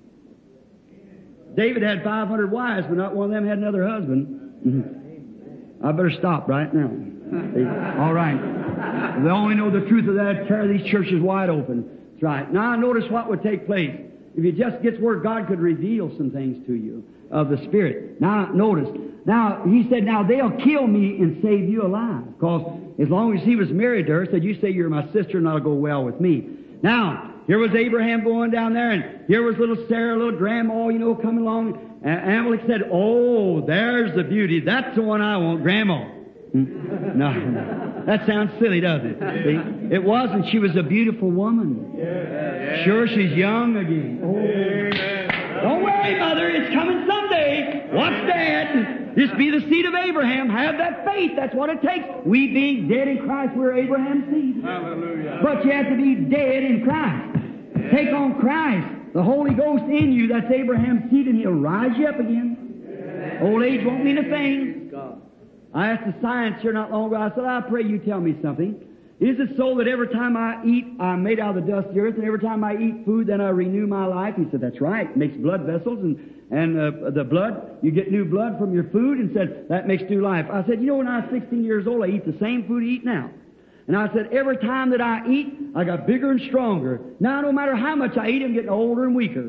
David had 500 wives, but not one of them had another husband. I better stop right now. All right. If they only know the truth of that, tear these churches wide open. That's right. Now notice what would take place. If you just get where God could reveal some things to you of the Spirit. Now notice. Now, he said, now they'll kill me and save you alive. Because as long as he was married to her, said, you say you're my sister and that'll go well with me. Now, here was Abraham going down there, and here was little Sarah, little grandma, coming along. And Amalek said, oh, there's the beauty. That's the one I want, grandma. No, that sounds silly, doesn't it? See? It wasn't. She was a beautiful woman. Sure, she's young again. Oh. Don't worry, mother. It's coming someday. What's that? Just be the seed of Abraham. Have that faith. That's what it takes. We being dead in Christ, we're Abraham's seed. Hallelujah. But you have to be dead in Christ. Take on Christ, the Holy Ghost in you. That's Abraham's seed, and He'll rise you up again. Old age won't mean a thing. I asked the science here not long ago. I said, I pray you tell me something. Is it so that every time I eat, I'm made out of the dust of the earth, and every time I eat food, then I renew my life? He said, that's right. It makes blood vessels, and the blood, you get new blood from your food, and said, that makes new life. I said, when I was 16 years old, I eat the same food I eat now. And I said, every time that I eat, I got bigger and stronger. Now, no matter how much I eat, I'm getting older and weaker.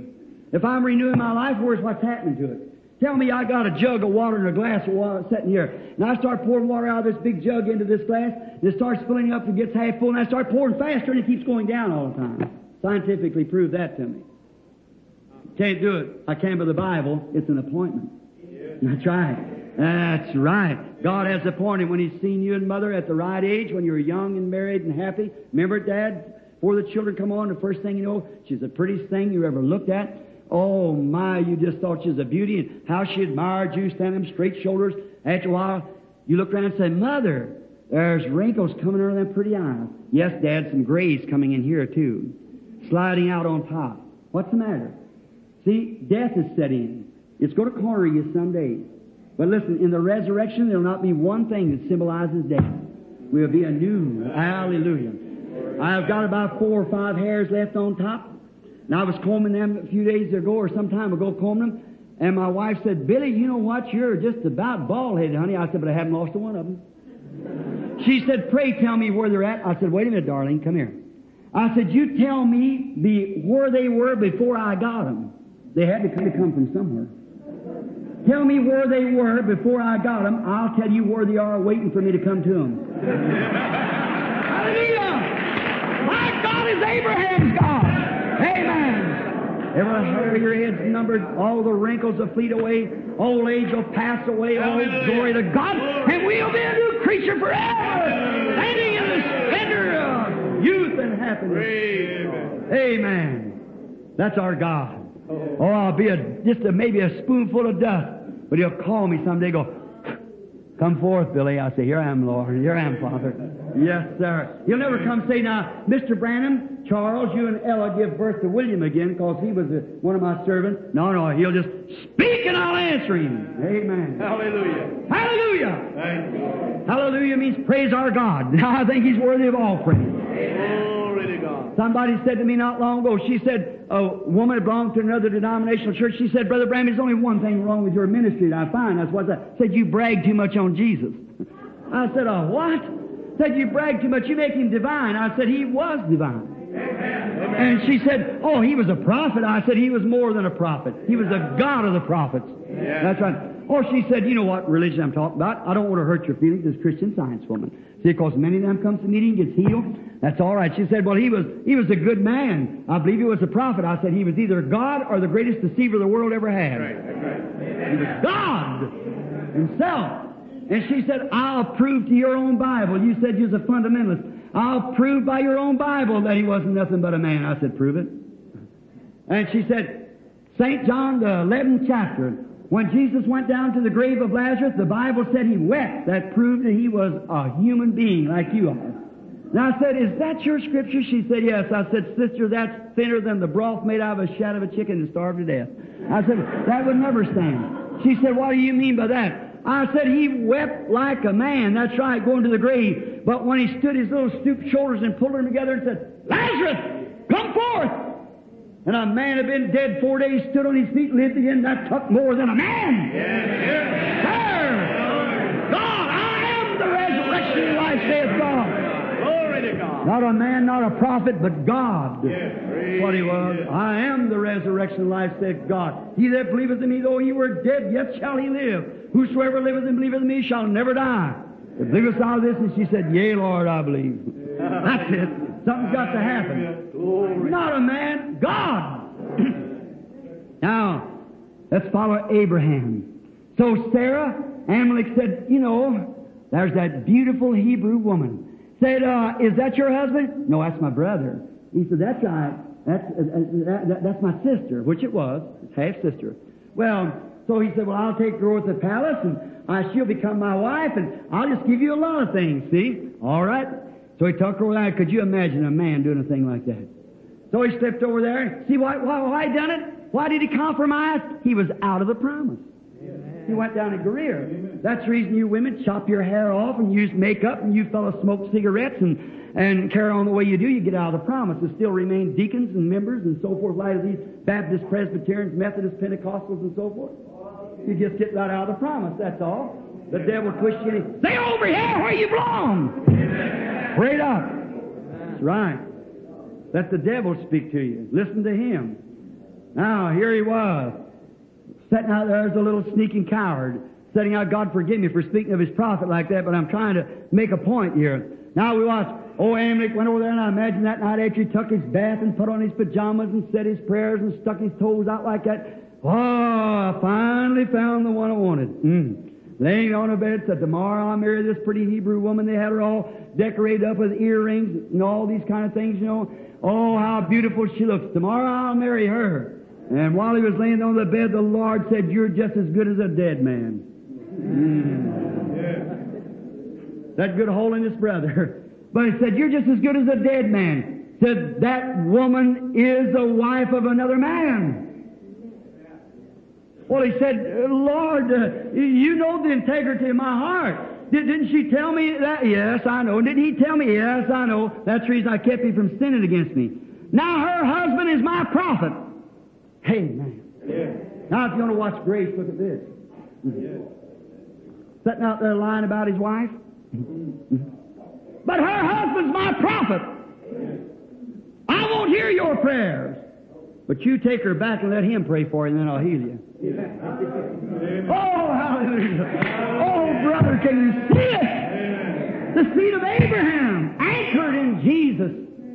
If I'm renewing my life, what's happening to it? Tell me I got a jug of water and a glass of water sitting here, and I start pouring water out of this big jug into this glass, and it starts filling up and gets half full, and I start pouring faster, and it keeps going down all the time. Scientifically prove that to me. Can't do it. I can by the Bible. It's an appointment. That's right. That's right. God has appointed when He's seen you and Mother at the right age, when you were young and married and happy. Remember, Dad, before the children come on, the first thing you know, she's the prettiest thing you ever looked at. Oh, my, you just thought she was a beauty, and how she admired you, standing them straight shoulders. After a while, you look around and say, Mother, there's wrinkles coming out of them pretty eyes. Yes, Dad, some grays coming in here, too. Sliding out on top. What's the matter? See, death is set in. It's going to corner you someday. But listen, in the resurrection, there will not be one thing that symbolizes death. We'll be anew. Hallelujah. I've got about 4 or 5 hairs left on top. And I was combing them a few days ago or some time ago, combing them. And my wife said, Billy, you know what? You're just about bald-headed, honey. I said, but I haven't lost one of them. She said, pray tell me where they're at. I said, wait a minute, darling. Come here. I said, you tell me where they were before I got them. They had to come from somewhere. Tell me where they were before I got them. I'll tell you where they are waiting for me to come to them. Hallelujah! My God is Abraham's God. Amen. Every hair of your head's numbered. All the wrinkles will fleet away. Old age will pass away. All glory to God. And we'll be a new creature forever. Standing in the splendor of youth and happiness. Amen. That's our God. Oh, I'll be maybe a spoonful of dust. But He'll call me someday, go, come forth, Billy. I say, here I am, Lord. Here I am, Father. Yes, sir. He'll never come say, now, Mr. Branham, Charles, you and Ella give birth to William again because he was one of my servants. No, He'll just speak and I'll answer him. Amen. Hallelujah. Hallelujah. Thank you. Hallelujah means praise our God. Now I think He's worthy of all praise. Glory to God. Somebody said to me not long ago, she said, a woman that belonged to another denominational church, she said, Brother Branham, there's only one thing wrong with your ministry that I find. That's what I said. You brag too much on Jesus. I said, what? Said you brag too much. You make Him divine. I said, He was divine. Amen. And she said, oh, He was a prophet. I said, He was more than a prophet. He was the God of the prophets. Yeah. That's right. Or she said, you know what religion I'm talking about? I don't want to hurt your feelings as Christian Science woman. See, because many of them comes to meeting, gets healed. That's all right. She said, well, he was a good man. I believe he was a prophet. I said, he was either God or the greatest deceiver the world ever had. Right. He was God Himself. And she said, I'll prove to your own Bible. You said you was a fundamentalist. I'll prove by your own Bible that he wasn't nothing but a man. I said, prove it. And she said, St. John, the 11th chapter, when Jesus went down to the grave of Lazarus, the Bible said he wept. That proved that he was a human being like you are. And I said, is that your scripture? She said, yes. I said, sister, that's thinner than the broth made out of a shadow of a chicken and starved to death. I said, that would never stand. She said, what do you mean by that? I said, he wept like a man. That's right, going to the grave. But when he stood his little stooped shoulders and pulled them together and said, Lazarus, come forth! And a man had been dead 4 days, stood on his feet, lived again. That took more than a man. Yes. Sir, God, I am the resurrection and life, saith God. Glory to God. Not a man, not a prophet, but God. Yes. That's what he was. I am the resurrection and life, saith God. He that believeth in me, though he were dead, yet shall he live. Whosoever liveth and believeth in me shall never die. Believest thou this? And she said, yea, Lord, I believe. That's it. Something's got to happen. Not a man, God. Now, let's follow Abraham. So Sarah, Amalek said, you know, there's that beautiful Hebrew woman. Said, is that your husband? No, that's my brother. He said, that's right. That's my sister, which it was, half-sister. Well, so he said, well, I'll take her over to the palace, and she'll become my wife, and I'll just give you a lot of things, see? All right? So he took her over there. Could you imagine a man doing a thing like that? So he stepped over there. See why he done it? Why did he compromise? He was out of the promise. Amen. He went down to Greer. Amen. That's the reason you women chop your hair off and use makeup, and you fellows smoke cigarettes and carry on the way you do. You get out of the promise and still remain deacons and members and so forth, like these Baptist, Presbyterians, Methodists, Pentecostals, and so forth. You just get right out of the promise, that's all. The devil twists you in. Stay over here where you belong. Straight up. That's right. Let the devil speak to you. Listen to him. Now, here he was, sitting out there as a little sneaking coward, setting out, God forgive me for speaking of his prophet like that, but I'm trying to make a point here. Now we watch, old Amalek went over there, and I imagine that night after he took his bath and put on his pajamas and said his prayers and stuck his toes out like that. Oh, I finally found the one I wanted. Laying on a bed, said, tomorrow I'll marry this pretty Hebrew woman. They had her all decorated up with earrings and all these kind of things, you know. Oh, how beautiful she looks. Tomorrow I'll marry her. And while he was laying on the bed, the Lord said, you're just as good as a dead man. That good holiness, brother. But he said, you're just as good as a dead man. Said, that woman is the wife of another man. Well, he said, Lord, you know the integrity of my heart. Didn't she tell me that? Yes, I know. Didn't he tell me? Yes, I know. That's the reason I kept you from sinning against me. Now her husband is my prophet. Amen. Yeah. Now if you want to watch grace, look at this. Sitting out there lying about his wife. But her husband's my prophet. I won't hear your prayers. But you take her back and let him pray for you, and then I'll heal you. Oh, hallelujah. Oh, brother, can you see it? The seed of Abraham, anchored in Jesus.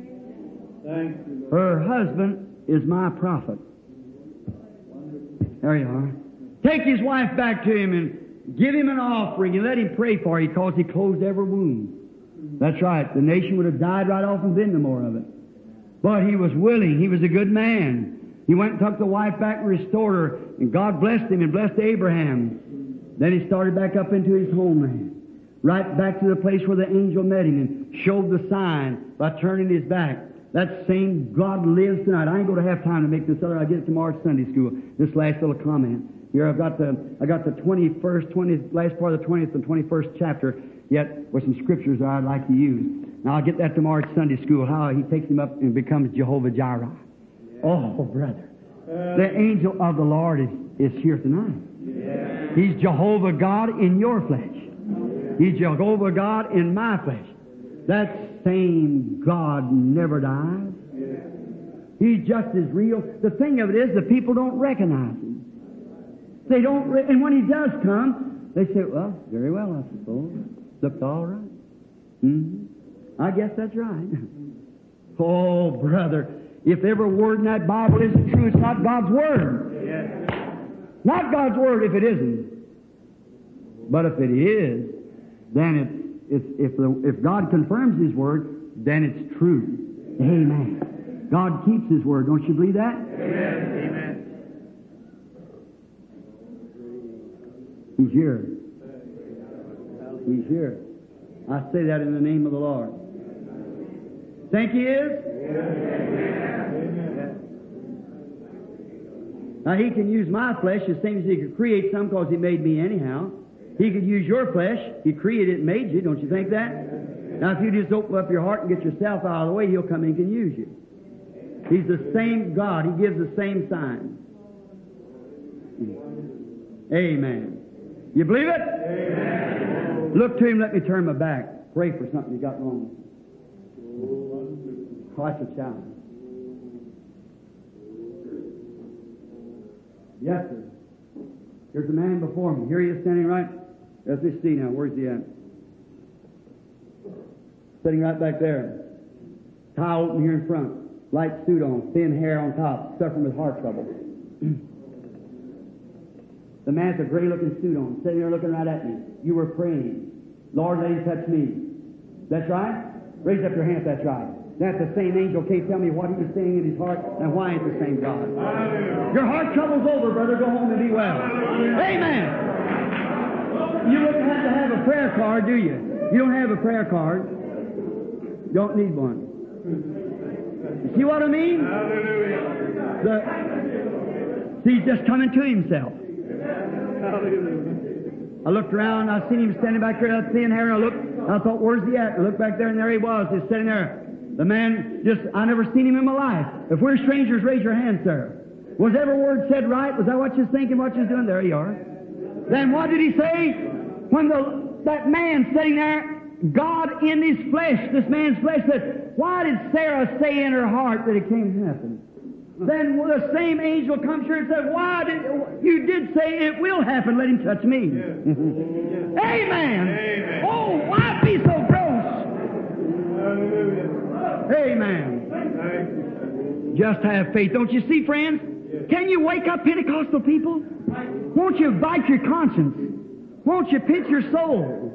Her husband is my prophet. There you are. Take his wife back to him and give him an offering and let him pray for her, because he closed every wound. That's right. The nation would have died right off and been no more of it. But he was willing. He was a good man. He went and took the wife back and restored her, and God blessed him and blessed Abraham. Then he started back up into his homeland, right back to the place where the angel met him and showed the sign by turning his back. That same God lives tonight. I ain't going to have time to make this other. I'll get it tomorrow at Sunday school. This last little comment. Here I've got the 21st, last part of the 20th and 21st chapter, yet with some scriptures that I'd like to use. Now I'll get that tomorrow at Sunday school, how he takes him up and becomes Jehovah Jireh. Oh, brother. The angel of the Lord is here tonight. He's Jehovah God in your flesh. He's Jehovah God in my flesh. That same God never dies. He's just as real. The thing of it is, the people don't recognize him. They don't, and when he does come, they say, well, very well, I suppose. Looks all right. I guess that's right. Oh, brother, if every word in that Bible isn't true, it's not God's Word. Not God's Word if it isn't. But if it is, then if God confirms His Word, then it's true. Amen. God keeps His Word. Don't you believe that? Amen. He's here. He's here. I say that in the name of the Lord. Think He is? Now He can use my flesh the same as He could create some, because He made me anyhow. He could use your flesh. He created it and made you. Don't you think that? Now if you just open up your heart and get yourself out of the way, He'll come in and can use you. He's the same God. He gives the same sign. Amen. You believe it? Amen. Look to Him. Let me turn my back. Pray for something you got wrong. Watch a child. Yes, sir. Here's a man before me. Here he is standing right. Let's just see now. Where's he at? Sitting right back there. Tie open here in front. Light suit on. Thin hair on top. Suffering with heart trouble. The man with a gray-looking suit on, sitting there looking right at me. You were praying. Lord, let Him touch me. That's right? Raise up your hand if that's right. That's the same angel can't tell me what he was saying in his heart and why it's the same God. Your heart trouble's over, brother. Go home and be well. Amen. You wouldn't have to have a prayer card, do you? You don't have a prayer card. Don't need one. You see what I mean? He's just coming to himself. I looked around, I seen him standing back there, that thin hair, I thought, where's he at? I looked back there, and there he was, just sitting there. The man, I never seen him in my life. If we're strangers, raise your hand, sir. Was every word said right? Was that what you're thinking, what you're doing? There you are. Then what did he say? When that man sitting there, God in his flesh, this man's flesh, said, why did Sarah say in her heart that it can't happen? then the same angel comes here and says, why did you did say it will happen, let him touch me. Amen. Amen. Oh, why be so gross? Amen. Just have faith. Don't you see, friends? Can you wake up Pentecostal people? Won't you bite your conscience? Won't you pinch your soul?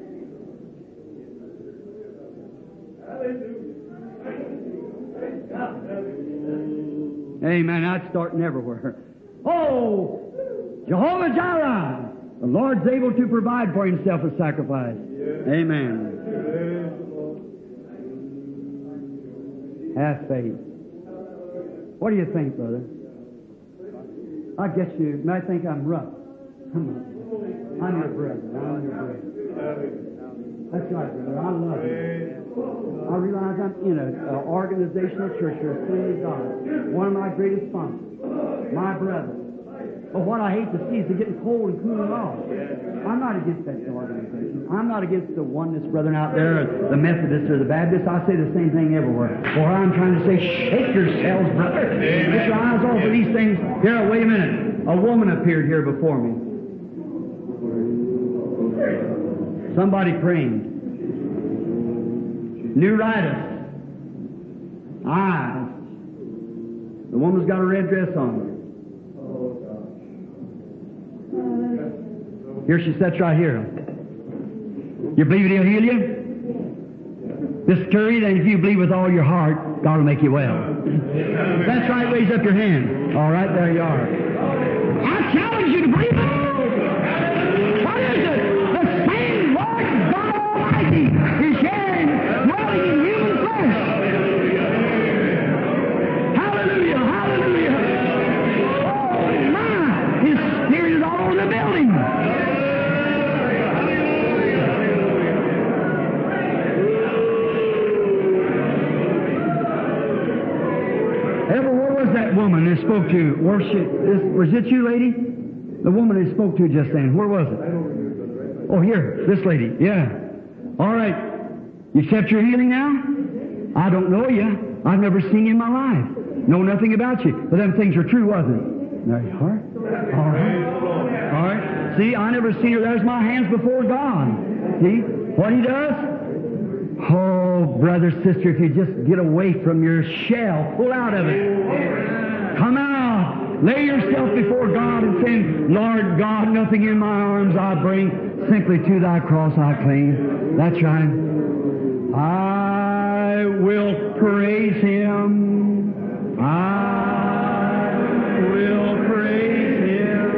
Amen. That's starting everywhere. Oh, Jehovah Jireh, the Lord's able to provide for himself a sacrifice. Amen. Have faith. What do you think, brother? I guess you might think I'm rough. I'm your brother. I'm your brother. That's right, brother. I love you. I realize I'm in an organizational church here, Assembly of God. One of my greatest sponsors, my brother. But what I hate to see is they're getting cold and cooling off. I'm not against that organization. I'm not against the oneness brethren out there, the Methodists or the Baptists. I say the same thing everywhere. Or I'm trying to say, shake yourselves, brother. Get your eyes off of these things. Here, wait a minute. A woman appeared here before me. Somebody praying. Neuritis. Eyes. The woman's got a red dress on. Here she sits right here. You believe He'll heal you? Mr. Curry, then if you believe with all your heart, God will make you well. That's right, raise up your hand. All right, there you are. I challenge you to believe it. What is it? The same Lord God Almighty is here dwelling in human flesh. Hallelujah, hallelujah. Oh my, His Spirit is all over the building. Where was that woman that spoke to you? Was it you, lady? The woman that spoke to you just then. Where was it? Oh, here. This lady. Yeah. All right. You accept your healing now? I don't know you. I've never seen you in my life. Know nothing about you. But them things are true, wasn't it? There you are. All right. All right. See, I never seen her. There's my hands before God. See what He does? Oh, brother, sister, if you just get away from your shell, pull out of it. Come out. Lay yourself before God and say, Lord God, nothing in my arms I bring, simply to thy cross I cling. That's right. I will praise Him. I will praise Him.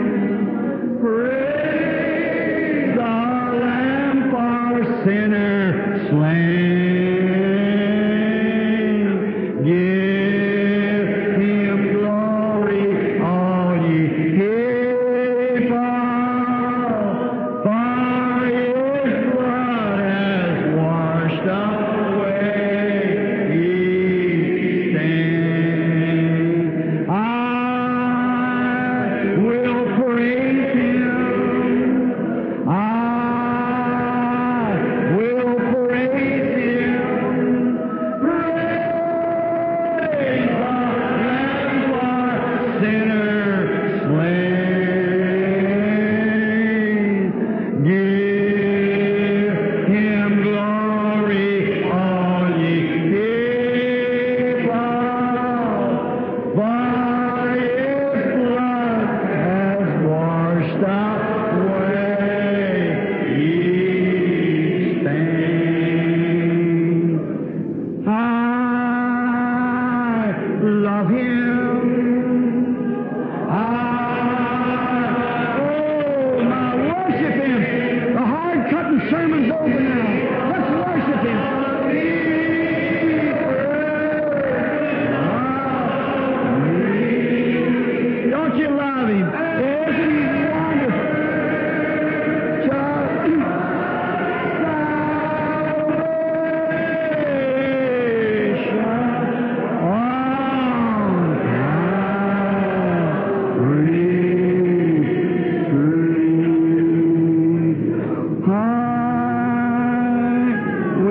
Praise our Lamb for sinners slain.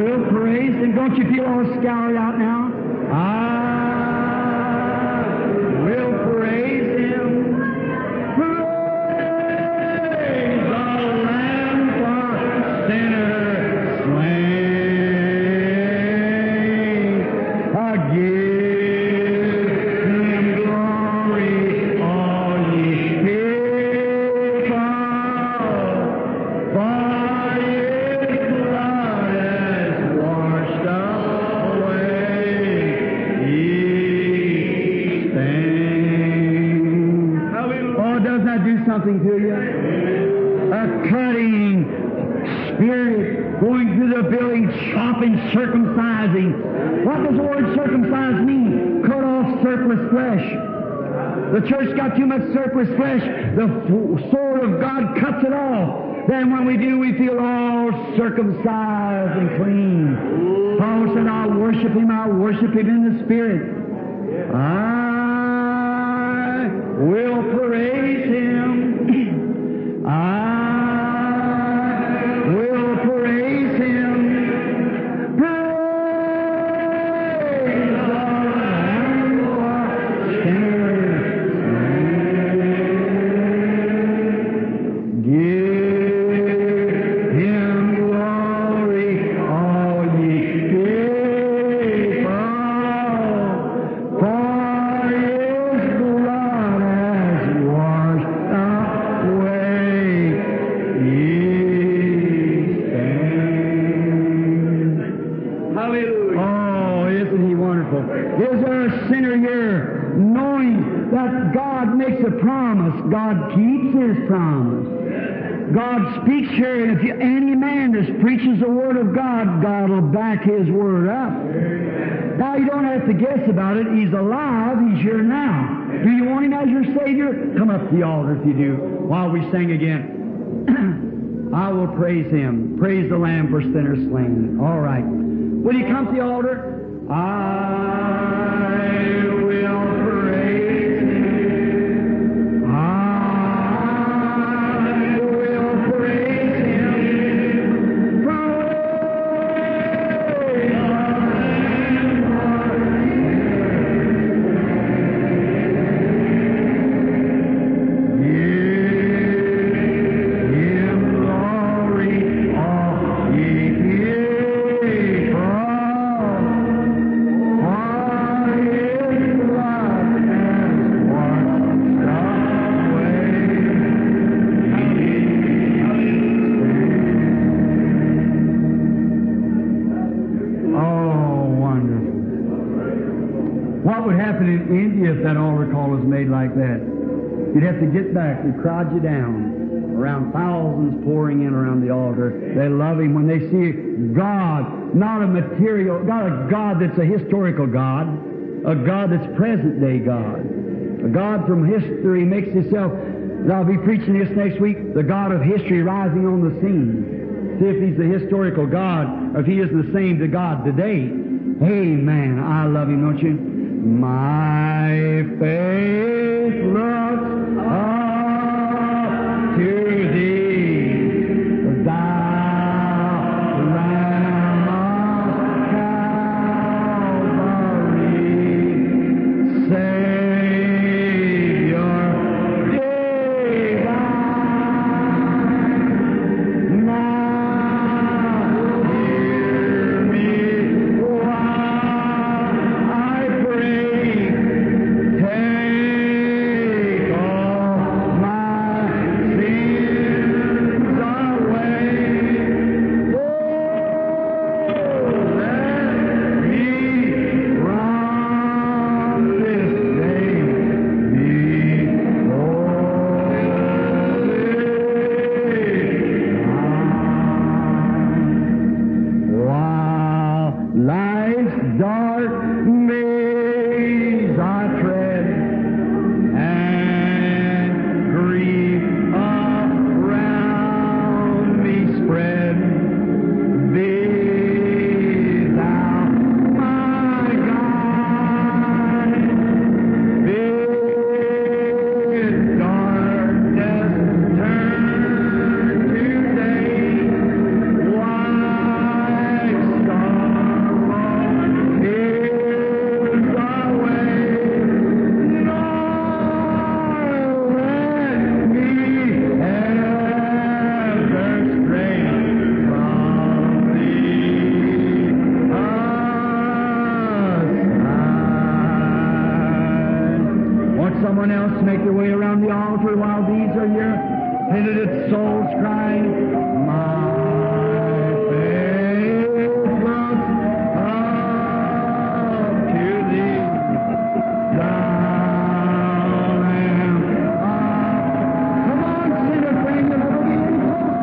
Don't you feel all scoured out now? cutting spirit going through the building, chopping, circumcising. What does the word circumcise mean? Cut off surplus flesh. The church got too much surplus flesh. The sword of God cuts it off. Then when we do, we feel all circumcised and clean. Paul said, I'll worship Him in the Spirit. I will praise Him. I will praise Him. Praise the Lamb for sinners. Give Him glory, all ye people, for His blood has washed away ye sins. Hallelujah. Oh, isn't He wonderful? Is there a sinner here knowing that God makes a promise, God keeps His promise? God speaks here, and if any man that preaches the Word of God, God will back His Word up. Now, you don't have to guess about it. He's alive. He's here now. Do you want Him as your Savior? Come up to the altar if you do, while we sing again. I will praise Him. Praise the Lamb for sinners slain. All right. Will you come to the altar? I will praise Him. I will praise Him. Praise the Lamb for Give Him glory, all ye people. What would happen in India if that altar call was made like that? You'd have to get back. They'd crowd you down. Around thousands pouring in around the altar. They love Him when they see God, not a material, not a God that's a historical God, a God that's present-day God. A God from history makes Himself, and I'll be preaching this next week, the God of history rising on the scene. See if He's the historical God, or if He isn't the same to God today. Amen. I love Him, don't you? My faith looks up to Thee, Thou Lamb of Calvary, Savior divine. Now hear me while I pray. Take all my sins away. Oh, let me from this day be holy. While life's dark maze I tread, and grief around me spread, be Thou my guide. Bid darkness turn to day, white sorrow is away. Nor let me ever stray from Thee aside. Want someone else to make their way around the altar while these are here? Penitent souls crying, My faith looks up to Thee, Thou Lamb of. Come on, sinner friend, a little bit.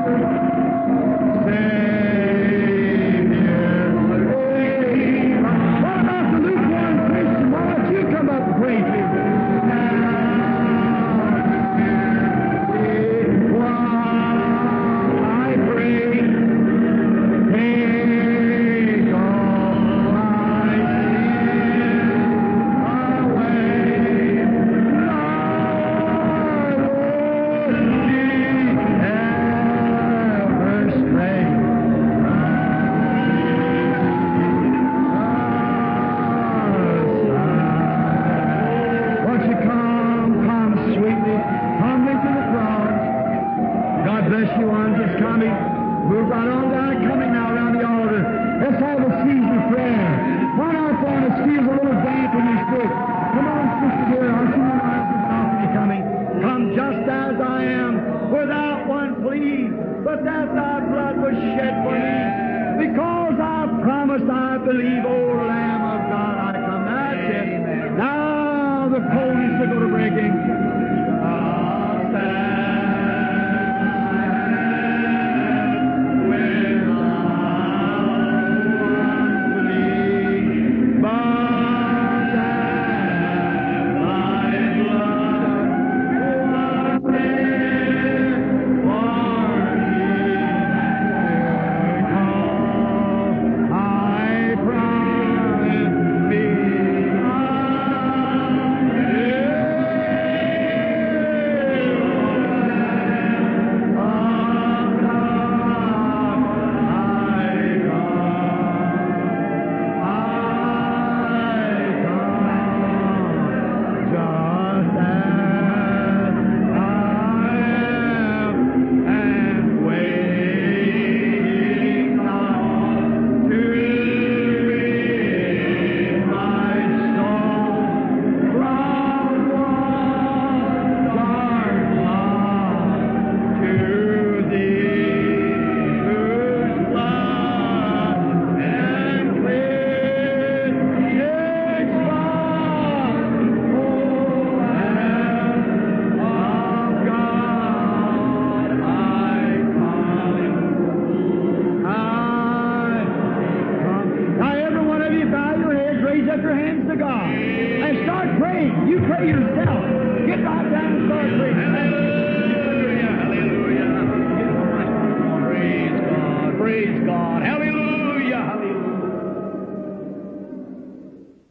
bless you ones that's coming. Move right on down, coming now around the altar. Let's have a season of prayer. One out there that feels a little damp in your spirit. Come on, sister dear, I'll see you now after you coming. Come just as I am, without one plea, but that thy blood was shed for me. Because I promised, I believe, O Lamb of God, I come. That's it. Now the police are going to break in. Raise up your hands to God and start praying. You pray yourself.